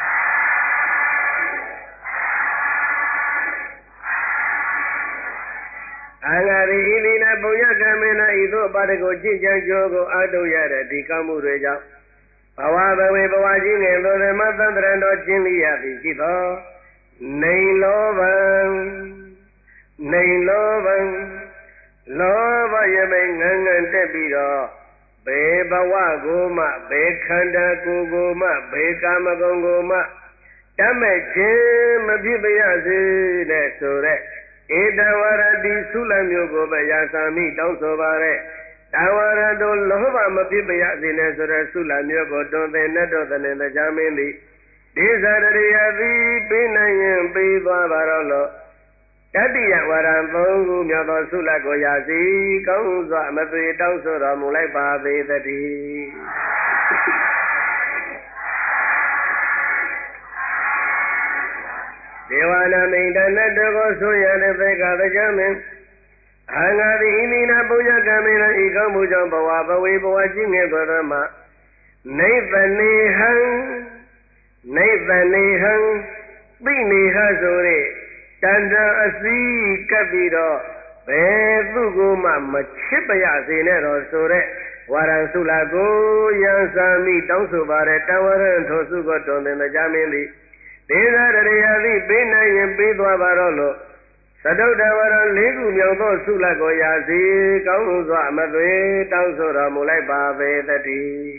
အာဂရိဣတိနာပုံညကမေနဤသို့ပါတကိုကြည်ကြံကြိုးကိုအာထုတ်ရတဲ့ဒီကောင်းမှုတွေကြောင့်ဘဝဘဝေဘဝကြီးငယ်သို့ဓမ္မသန္တရံတော်ကျင့်လိရသည်ရှိသောနေလောဘံနေလောဘံလောဘယမိန်ငန်းငန်းတက်ပြီးတော့ဘေဘဝကိုမှဘေခန္ဓာကိုယ်ကိုမှဘေကာမဂုဏ်ကိုမှတတ်မဲ့ခြင်းမဖြစ်ပါရစေနဲ့ဆိုတဲ့ဧတဝရတိသုလမျိုးကိုပဲရာသာမိတောင်းဆိုပါတဲ့တဝရတို့လောဘမဖြစ်ပါရစေနဲ့ဆိုတဲ့သုလမျိုးကိုတွင်တဲ့နတ်တော်တဲ့တရားမင်းသည်ဒေဇရရိယသည်ပေးနိုင်ရင်ပေးသွားပါတော့လို့တတိယဝရံသုံးခုမြောက်သောသုလကိုရာစီကောင်းစွာမသွေတောင်းဆိုတော်မူလိုက်ပါပေသတည်းဒေဝနာမိန်တနတ်တို့ကိုဆိုရတဲ့ဘက်ကတရားမင်းအာငါသည်ဣမိနာပုညကမေနဤကောင်းမှုကြောင့်ဘဝဘဝေဘဝကြီးငယ်သောသောမှာနိဗ္ဗနေဟံနိဗ္ဗနေဟံသိနေဟဆိုတဲ့တန်တအစည်းကပ်ပြီးတော့ဘယ်သူ့ကိုမှမချစ်ပါရစေနဲ့တော့ဆိုတဲ့ဝရံစုလာကိုယံစာမိတောင်းဆိုပါတဲ့တဝရံထိုစုကိုတွင်တဲ့တရားမင်းသည်ဒေသရရိယာသည်ပေးနိုင်ရင်ပေးသွားပါတော့လို့သတုတ္တဝရလေးခုမြောက်သောစုလကိုရာစီကောင်းစွာမသွေတောင်းဆိုတော်မူလိုက်ပါပေတည်း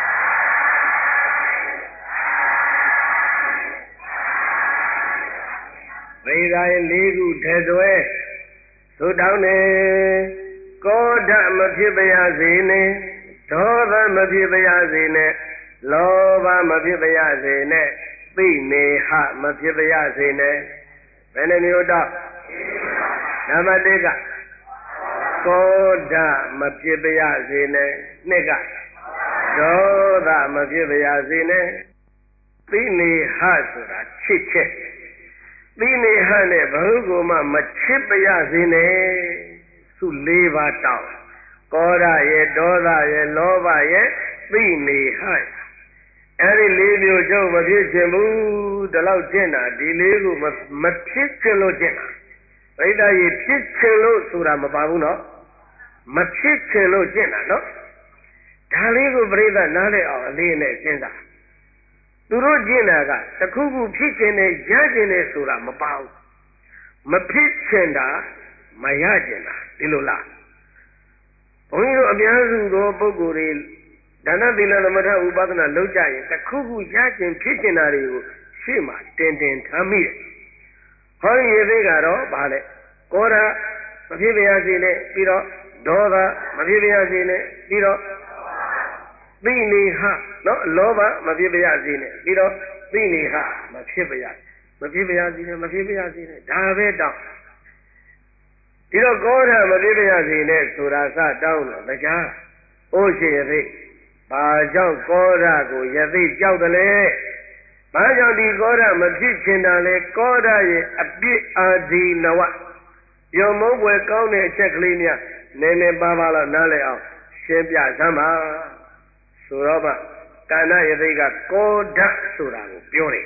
ဝိဂိုင်းလေးခုထဲသွဲသုတောင်းနေကောဓမဖြစ်ပါရစေနဲ့ဒေါသမဖြစ်ပါရစေနဲ့လောဘမဖြစ်ပါရစေနဲ့သိနေဟမဖြစ်ပါရစေနဲ့ဘယ်နှမျိုးတော့နံပါတ်တစ်ကကောဓမဖြစ်ပါရစေနဲ့နှစ်ကဒေါသမဖြစ်ပါရစေနဲ့သိနေဟဆိုတာချစ်ချက်သိနေဟနဲ့ဘ ഹു ကိုမှမချစ်ပါရစေနဲ့သူလေးပါးတောင်းကောဓရဲ့ဒေါသရဲ့လောဘရဲ့သိနေဟအဲ့ဒီလေးမျိုးကျုပ်မဖြစ်ချင်ဘူးဒီလောက်ကျင့်တာဒီလေးကိုမဖြစ်ချင်လို့ကျင့်တာပရိသတ်ကြီးဖြစ်ချင်လို့ဆိုတာမပါဘူးနော်မဖြစ်ချင်လို့ကျင့်တာနော်ဒါလေးကိုပရိသတ်နားလည်အောင်အလေးနဲ့စဉ်းစားသူတို့ကျင့်တာကတခုခုဖြစ်ချင်တယ်ရချင်တယ်ဆိုတာမပါဘူးမဖြစ်ချင်တာမရချင်တာဒီလိုလားဘုန်းကြီးတို့အများစုသောပုဂ္ဂိုလ်တွေဒါနသီလသမထဥပဒနာလုပ်ကြရင်တခုခုရချင်ဖြစ်ချင်တာတွေကိုရှေ့မှာတင်တင်ထားမိတယ်ဟောဒီသေးကတော့ဗာလဲကောဓမဖြစ်ပါရစေနဲ့ပြီးတော့ဒေါသမဖြစ်ပါရစေနဲ့ပြီးတော့သိနေဟနော်လောဘမဖြစ်ပါရစေနဲ့ပြီးတော့သိနေဟမဖြစ်ပါရမဖြစ်ပါရစေနဲ့မဖြစ်ပါရစေနဲ့ဒါပဲတောင်းဒီတော့ကောဓမဖြစ်ပါရစေနဲ့ဆိုတာစတောင်းတော့တရားအိုးရှိရသေးဘာကြောင့်ကောဓာကိုယသိကြောက်တယ်လဲဘာကြောင့်ဒီကောဓာမဖြစ်ချင်တာလဲကောဓာရဲ့အပြစ်အာဒီနဝယုံမုန်းပွဲကောင်းတဲ့အချက်ကလေးများနည်းနည်းပါးပါးလောက်နားလည်အောင်ရှင်းပြစမ်းပါဆိုတော့မှကာဏယသိကကောဓာဆိုတာကိုပြောတယ်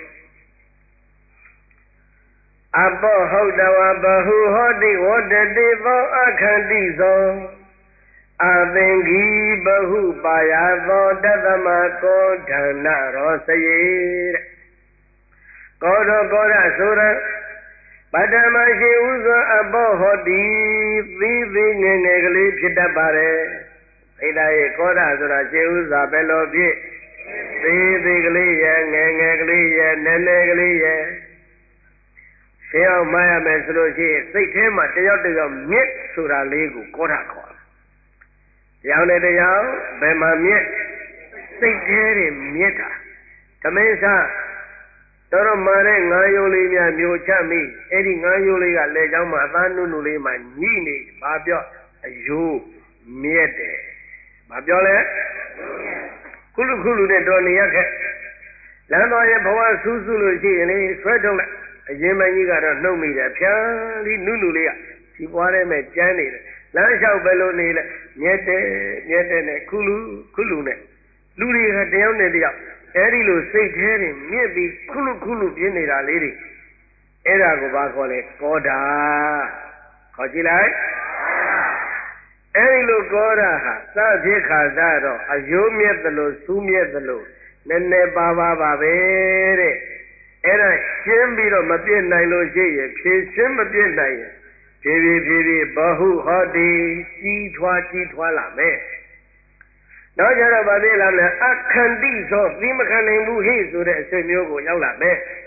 အဘောဟုတ်တဝဘဟုဟောတိဝတ္တတိသောအခန္တိသောအသင်္ဂီဘဟုပါယသောတသမကောဓနာရောစယေတဲ့ကောဓကောဓဆိုရပတ္တမရှိဥသောအဘောဟောတိသီးသီးငယ်ငယ်ကလေးဖြစ်တတ်ပါတယ်ဣဒာယေကောဓဆိုတာရှင်းဥစွာဘယ်လိုဖြစ်သီးသီးကလေးရဲ့ငယ်ငယ်ကလေးရဲ့နည်းနည်းကလေးရဲ့ရှင်းအောင်မှတ်ရမယ်ဆိုလို့ရှိရင်စိတ်ထဲမှာတယောက်တယောက်မြစ်ဆိုတာလေးကိုကောဓခေါ်တယ်တရားနဲ့တရားဘယ်မှာမြစ်စိတ်ထဲတွေမြစ်တာသမင်းစားတော်တော်မာတဲ့ငါးယုံလေးများမျိုးချမိအဲ့ဒီငါးယုံလေးကလေချောင်းမှာအသားနုနုလေးမှညှိနေဘာပြောအယိုးမြက်တယ်ဘာပြောလဲခုလူခုလူနဲ့တော်နေရခဲ့လမ်းတော်ရဲ့ဘဝဆူးဆူးလို့ရှိရင်လေဆွဲထုတ်လိုက်အရင်မကြီးကတော့နှုတ်မိတယ်ဖြန်းပြီးနုနုလေးကဒီပွားထဲမှာကျန်းနေတယ်လမ်းလျှောက်ပဲလို့နေလဲမြက်တယ်မြက်တယ်နဲ့ခုလူခုလူနဲ့လူတွေကတယောက်နဲ့တယောက်အဲ့ဒီလိုစိတ်ထဲတွေမြင့်ပြီးခုလူခုလူပြင်းနေတာလေးတွေအဲ့ဒါကိုဘာခေါ်လဲကောဓာခေါ်ကြည့်လိုက်အဲ့ဒီလိုကောဓာဟာသဖြစ်ခါစားတော့အယိုးမြက်သလိုစူးမြက်သလိုနည်းနည်းပါပါပါပဲတဲ့အဲ့ဒါရှင်းပြီးတော့မပြည့်နိုင်လို့ရှိရင်ဖြည့်ရှင်းမပြည့်နိုင်ရင်ဖြည်းဖြည်းဖြည်းဖြည်းဘဟုဟောတိကြီးထွားကြီးထွားလာမယ်နောက်ကြတော့ဗာသေးလားလဲအခန္တိသောသီမခံနိုင်ဘူးဟိဆိုတဲ့အဆွေမျိုးကိုရောက်လာမယ်